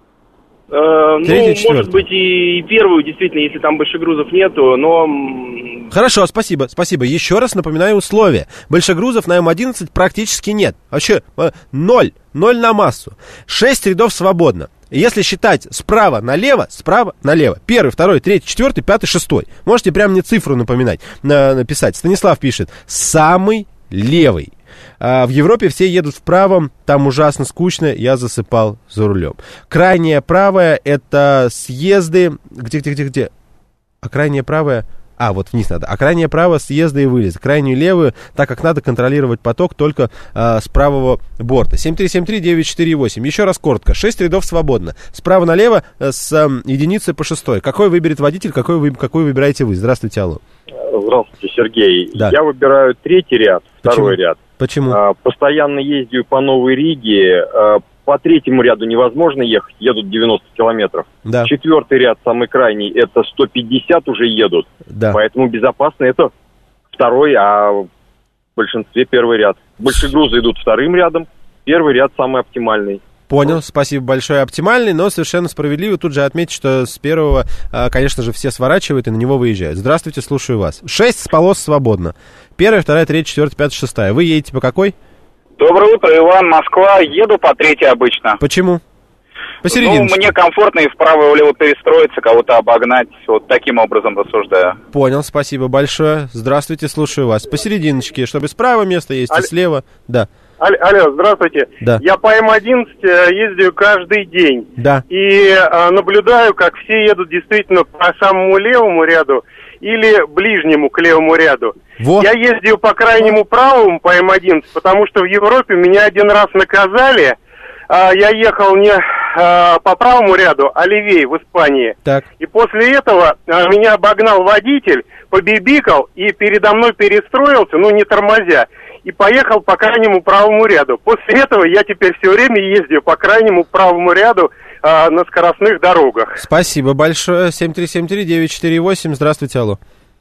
Э, ну, может быть, и, и первую, действительно, если там большегрузов нету, но... Хорошо, спасибо, спасибо. Еще раз напоминаю условия. Большегрузов на эм одиннадцать практически нет. Вообще, ноль, ноль на массу. Шесть рядов свободно. Если считать справа налево, справа налево. Первый, второй, третий, четвертый, пятый, шестой. Можете прямо мне цифру напоминать, написать. Станислав пишет, самый левый. А в Европе все едут вправо, там ужасно скучно, я засыпал за рулем. Крайняя правая это съезды... Где, где, где, где? А крайняя правая... А, вот вниз надо. А крайняя правая съезды и вылез. Крайнюю левую, так как надо контролировать поток только э, с правого борта. семь три семь три девять четыре восемь. Еще раз коротко. Шесть рядов свободно. Справа налево э, с э, единицы по шестой. Какой выберет водитель, какой, вы, какой выбираете вы? Здравствуйте, алло. Здравствуйте, Сергей. Да. Я выбираю третий ряд, второй Почему? ряд. Почему? А, постоянно ездию по Новой Риге. А, по третьему ряду невозможно ехать, едут девяносто километров. Да. Четвертый ряд, самый крайний, это сто пятьдесят уже едут. Да. Поэтому безопасно это второй, а в большинстве первый ряд. Большегрузы идут вторым рядом, первый ряд самый оптимальный. Понял, спасибо большое. Оптимальный, но совершенно справедливо. Тут же отметить, что с первого, конечно же, все сворачивают и на него выезжают. Здравствуйте, слушаю вас. Шесть полос свободно. Первая, вторая, третья, четвертая, пятая, шестая. Вы едете по какой? Доброе утро, Иван, Москва. Еду по третьей обычно. Почему? Посередине. Ну, мне комфортно и вправо и влево перестроиться, кого-то обогнать. Вот таким образом рассуждаю. Понял, спасибо большое. Здравствуйте, слушаю вас. Посерединочке, чтобы справа место есть, Алло. И слева. Да. Алло, здравствуйте. Да. Я по эм одиннадцать ездию каждый день. Да. И а, наблюдаю, как все едут действительно по самому левому ряду или ближнему к левому ряду. Во. Я ездил по крайнему правому по эм одиннадцать, потому что в Европе меня один раз наказали. А, я ехал не а, по правому ряду, а левее в Испании. Так. И после этого а, меня обогнал водитель, побибикал и передо мной перестроился, ну не тормозя, и поехал по крайнему правому ряду. После этого я теперь все время ездил по крайнему правому ряду а, на скоростных дорогах. Спасибо большое. семь три семь три девять четыре восемь. Здравствуйте, алло.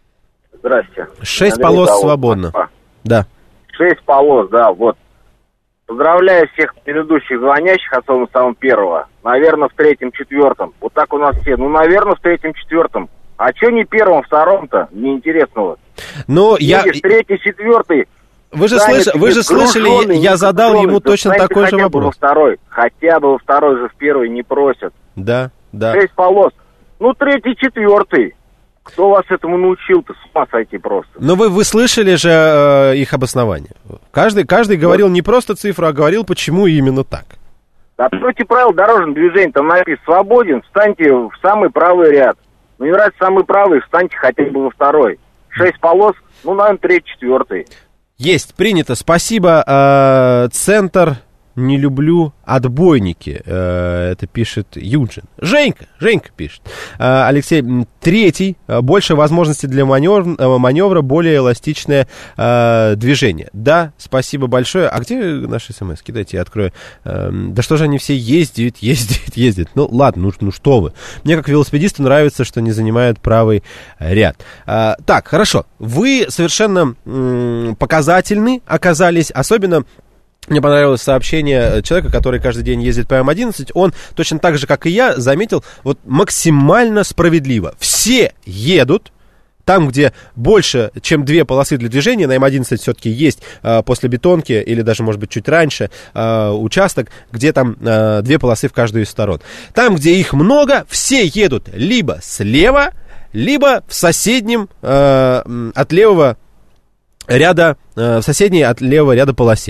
Здрасте. Шесть Андрей полос Завод, свободно. Москва. Да. Шесть полос, да, вот. Поздравляю всех предыдущих звонящих, особенно самого первого. Наверное, в третьем, четвертом. Вот так у нас все. Ну, наверное, в третьем, четвертом. А что не первым, втором-то? Мне интересно вот. Ну, я... Видишь, третий, четвертый. Вы же, слыш... Вы же слышали, я задал ему точно да, такой же вопрос. Бы во второй. Хотя бы во второй же в первый не просят. Да, да. Шесть полос. Ну, третий, четвертый. Кто вас этому научил-то? С ума сойти просто. Но вы, вы слышали же э, их обоснование. Каждый, каждый говорил не просто цифру, а говорил, почему именно так. Откройте правила дорожного движения, там написано «Свободен», встаньте в самый правый ряд. Ну, не нравится самый правый, встаньте хотя бы во второй. Шесть полос, ну, наверное, третий, четвертый. Есть, принято, спасибо. Э, центр «Не люблю отбойники», э, это пишет Юджин. Женька, Женька пишет. Э, Алексей, третий, больше возможностей для маневра, маневра более эластичное э, движение. Да, спасибо большое. А где наши смс-ки? Дайте я открою. Э, да что же они все ездят, ездят, ездят. Ну, ладно, ну, ну что вы. Мне как велосипедисту нравится, что не занимают правый ряд. Э, так, хорошо. Вы совершенно м, показательны оказались, особенно... Мне понравилось сообщение человека, который каждый день ездит по эм одиннадцать. Он точно так же, как и я, заметил вот максимально справедливо. Все едут там, где больше, чем две полосы для движения. На эм одиннадцать все-таки есть э, после бетонки, или даже, может быть, чуть раньше, э, участок, где там э, две полосы в каждую из сторон. Там, где их много, все едут либо слева, либо в соседнем э, от левого ряда, э, в соседней от левого ряда полосе.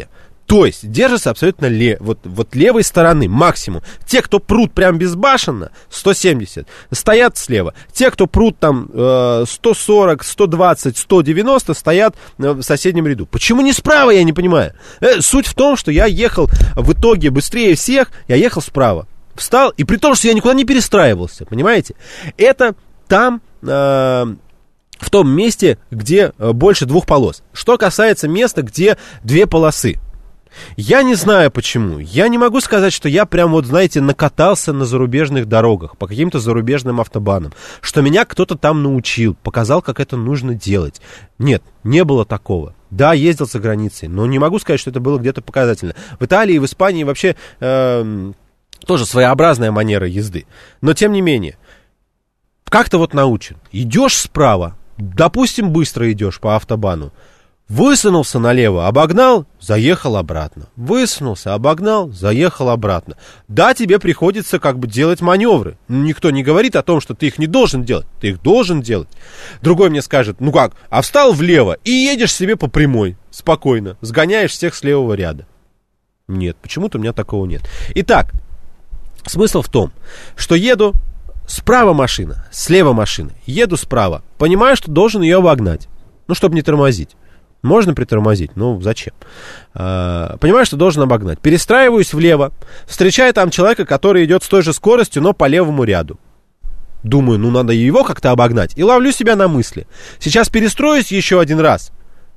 То есть держится абсолютно ле, вот, вот левой стороны максимум. Те, кто прут прям безбашенно, сто семьдесят, стоят слева. Те, кто прут там э, сто сорок, сто двадцать, сто девяносто, стоят в соседнем ряду. Почему не справа, я не понимаю. Э, суть в том, что я ехал в итоге быстрее всех, я ехал справа. Встал, и при том, что я никуда не перестраивался, понимаете? Это там... Э, в том месте, где больше двух полос. Что касается места, где две полосы. Я не знаю почему. Я не могу сказать, что я прям вот, знаете, накатался на зарубежных дорогах, по каким-то зарубежным автобанам, что меня кто-то там научил, показал, как это нужно делать. Нет, не было такого. Да, ездил за границей, но не могу сказать, что это было где-то показательно. В Италии и в Испании вообще э, тоже своеобразная манера езды. Но тем не менее, как-то вот научен. Идешь справа, допустим, быстро идешь по автобану, высунулся налево, обогнал, заехал обратно. Высунулся, обогнал, заехал обратно. Да, тебе приходится как бы делать маневры. Никто не говорит о том, что ты их не должен делать. Ты их должен делать. Другой мне скажет, ну как, а встал влево и едешь себе по прямой, спокойно, сгоняешь всех с левого ряда. Нет, почему-то у меня такого нет. Итак, смысл в том, что еду справа машина, слева машина, еду справа, понимаю, что должен ее обогнать, ну, чтобы не тормозить. Можно притормозить, ну зачем? А, понимаю, что должен обогнать. Перестраиваюсь влево, встречаю там человека, который идет с той же скоростью, но по левому ряду. Думаю, ну надо его как-то обогнать. И ловлю себя на мысли. Сейчас перестроюсь еще один раз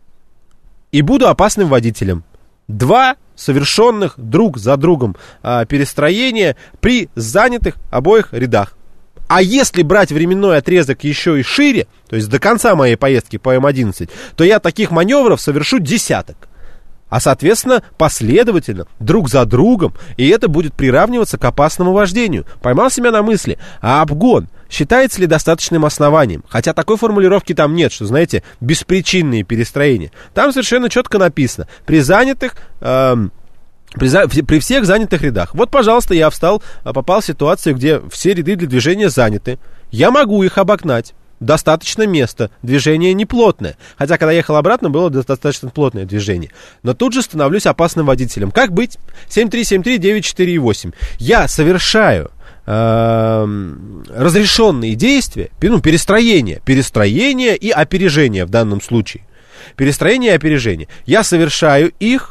и буду опасным водителем. Два совершенных друг за другом а, перестроения при занятых обоих рядах. А если брать временной отрезок еще и шире, то есть до конца моей поездки по эм одиннадцать, то я таких маневров совершу десяток. А, соответственно, последовательно, друг за другом, и это будет приравниваться к опасному вождению. Поймал себя на мысли, а обгон считается ли достаточным основанием? Хотя такой формулировки там нет, что, знаете, беспричинные перестроения. Там совершенно четко написано, при занятых... Эм, При, при всех занятых рядах. Вот, пожалуйста, я встал, попал в ситуацию, где все ряды для движения заняты. Я могу их обогнать. Достаточно места. Движение не плотное. Хотя, когда ехал обратно, было достаточно плотное движение. Но тут же становлюсь опасным водителем. Как быть? семь три семь три девять четыре восемь. Я совершаю э, разрешенные действия, ну, перестроение. Перестроение и опережение в данном случае. Перестроение и опережение. Я совершаю их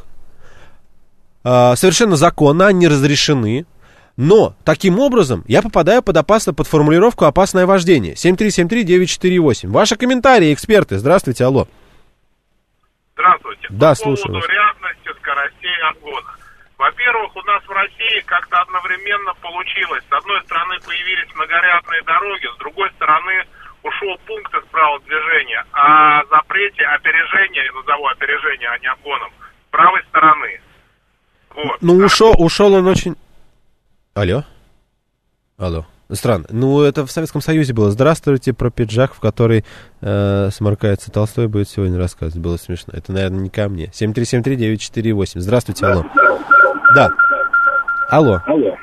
совершенно законно, они разрешены, но таким образом я попадаю под, опасно, под формулировку «опасное вождение». семь три семь три девять четыре восемь. Ваши комментарии, эксперты. Здравствуйте, алло. Здравствуйте. Да, По слушаю поводу вас. рядности, скоростей отгона. Во-первых, у нас в России как-то одновременно получилось. С одной стороны появились многорядные дороги, с другой стороны ушел пункт из правил движения о запрете опережения, я назову опережение, а не обгоном, с правой стороны. Вот. Ну, ушел, ушел он очень... Алло? Алло. Странно. Ну, это в Советском Союзе было. Здравствуйте, про пиджак, в который э, сморкается Толстой, будет сегодня рассказывать. Было смешно. Это, наверное, не ко мне. семь три семь три девять четыре восемь. Здравствуйте, алло. Да. Алло. Алло.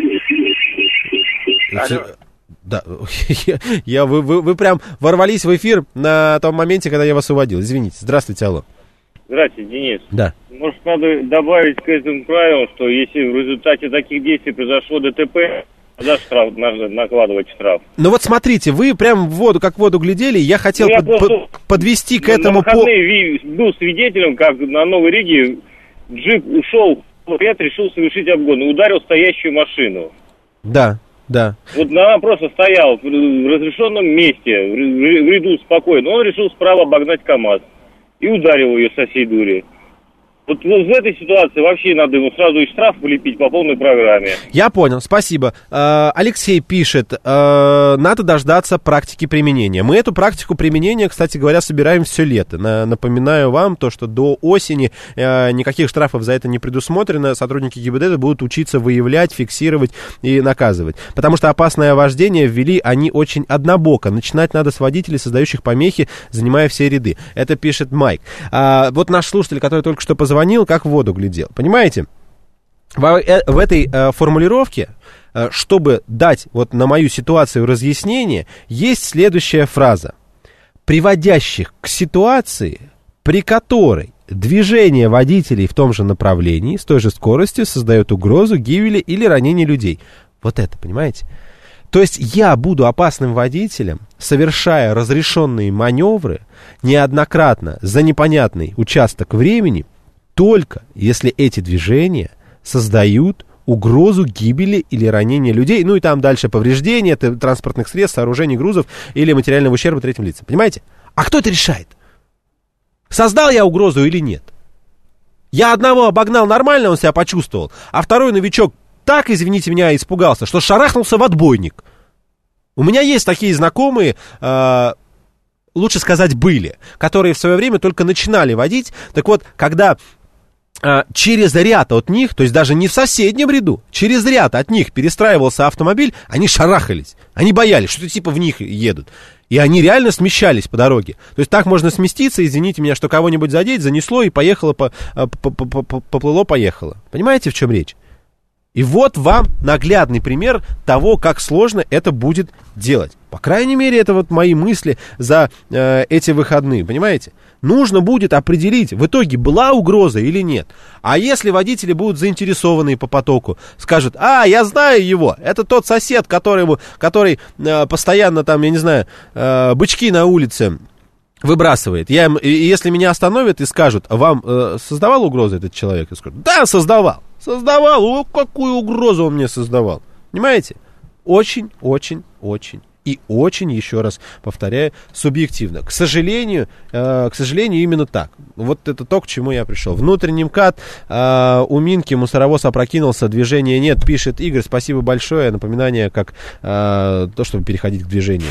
Алло. Да, я, я, вы, вы, вы прям ворвались в эфир на том моменте, когда я вас уводил. Извините. Здравствуйте, алло. Здравствуйте, Денис. Да. Может, надо добавить к этому правилу, что если в результате таких действий произошло ДТП, тогда штраф, надо накладывать штраф. Ну вот смотрите, вы прям в воду, как в воду глядели, я хотел ну, я под, под, подвести к этому... На выходные по... был свидетелем, как на Новой Риге джип ушел, ряд решил совершить обгон и ударил стоящую машину. Да, да. Вот она просто стояла в разрешенном месте, в ряду спокойно, он решил справа обогнать КамАЗ и ударил ее со всей дури. Вот, вот в этой ситуации вообще надо ему сразу и штраф влепить по полной программе. Я понял, спасибо. Э, Алексей пишет, э, надо дождаться практики применения. Мы эту практику применения, кстати говоря, собираем все лето. На, напоминаю вам то, что до осени э, никаких штрафов за это не предусмотрено. Сотрудники ГИБДД будут учиться выявлять, фиксировать и наказывать. Потому что опасное вождение ввели они очень однобоко. Начинать надо с водителей, создающих помехи, занимая все ряды. Это пишет Майк. А, вот наш слушатель, который только что позвонил, звонил, как в воду глядел. Понимаете? В, в этой э, формулировке, э, чтобы дать вот на мою ситуацию разъяснение, есть следующая фраза. Приводящих к ситуации, при которой движение водителей в том же направлении, с той же скоростью, создает угрозу гибели или ранения людей. Вот это, понимаете? То есть я буду опасным водителем, совершая разрешенные маневры неоднократно за непонятный участок времени, только если эти движения создают угрозу гибели или ранения людей, ну и там дальше повреждения транспортных средств, сооружений, грузов или материального ущерба третьим лицам. Понимаете? А кто это решает? Создал я угрозу или нет? Я одного обогнал нормально, он себя почувствовал, а второй новичок так, извините меня, испугался, что шарахнулся в отбойник. У меня есть такие знакомые, э, лучше сказать, были, которые в свое время только начинали водить. Так вот, когда э, через ряд от них, то есть даже не в соседнем ряду, через ряд от них перестраивался автомобиль, они шарахались, они боялись, что типа в них едут. И они реально смещались по дороге. То есть так можно сместиться, извините меня, что кого-нибудь задеть, занесло и поехало, по, по, по, по, поплыло, поехало. Понимаете, в чем речь? И вот вам наглядный пример того, как сложно это будет делать. По крайней мере, это вот мои мысли за э, эти выходные, понимаете? Нужно будет определить, в итоге была угроза или нет. А если водители будут заинтересованы по потоку, скажут: а, я знаю его, это тот сосед, который, который э, постоянно там, я не знаю, э, бычки на улице выбрасывает. Я им, и если меня остановят и скажут: вам э, создавал угрозу этот человек? Я скажу: да, создавал. Создавал. О, какую угрозу он мне создавал. Понимаете? Очень, очень, очень. И очень, еще раз повторяю, субъективно. К сожалению, э, к сожалению, именно так. Вот это то, к чему я пришел. Внутренний МКАД, э, у Минки мусоровоз опрокинулся, движения нет, пишет Игорь. Спасибо большое. Напоминание, как э, то, чтобы переходить к движению.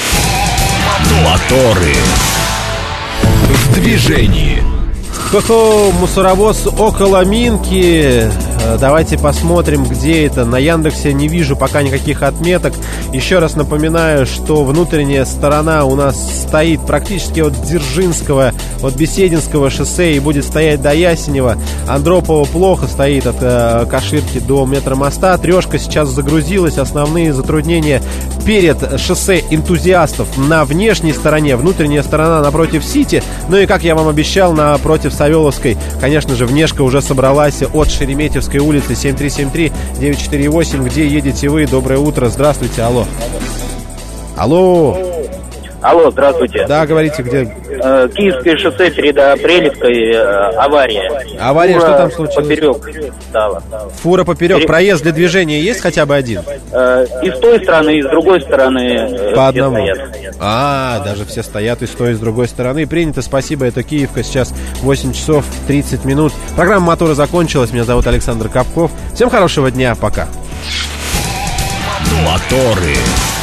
Моторы в движении. Хо-хо, мусоровоз около Минки. Давайте посмотрим, где это. На Яндексе не вижу пока никаких отметок. Еще раз напоминаю, что внутренняя сторона у нас стоит практически от Дзержинского, от Бесединского шоссе и будет стоять до Ясенева. Андропова плохо стоит от э, Каширки до метромоста. Трешка сейчас загрузилась. Основные затруднения перед шоссе энтузиастов на внешней стороне. Внутренняя сторона напротив Сити. Ну и, как я вам обещал, напротив Савеловской, конечно же, внешка уже собралась от Шереметьевской улицы. Семь три семь три девять четыре восемь. Где едете вы? Доброе утро. Здравствуйте. Алло. Алло. Алло, здравствуйте. Да, говорите, где? Э, Киевское шоссе перед Апрелевской, э, авария. Авария, Фура что там случилось? Поперек стала. Фура поперек. Пере... Проезд для движения есть хотя бы один? Э, и с той стороны, и с другой стороны. Э, По одному. Стоят. А, даже все стоят и с той, и с другой стороны. Принято, спасибо. Это Киевка. Сейчас восемь часов тридцать минут. Программа «Моторы» закончилась. Меня зовут Александр Капков. Всем хорошего дня. Пока. Моторы.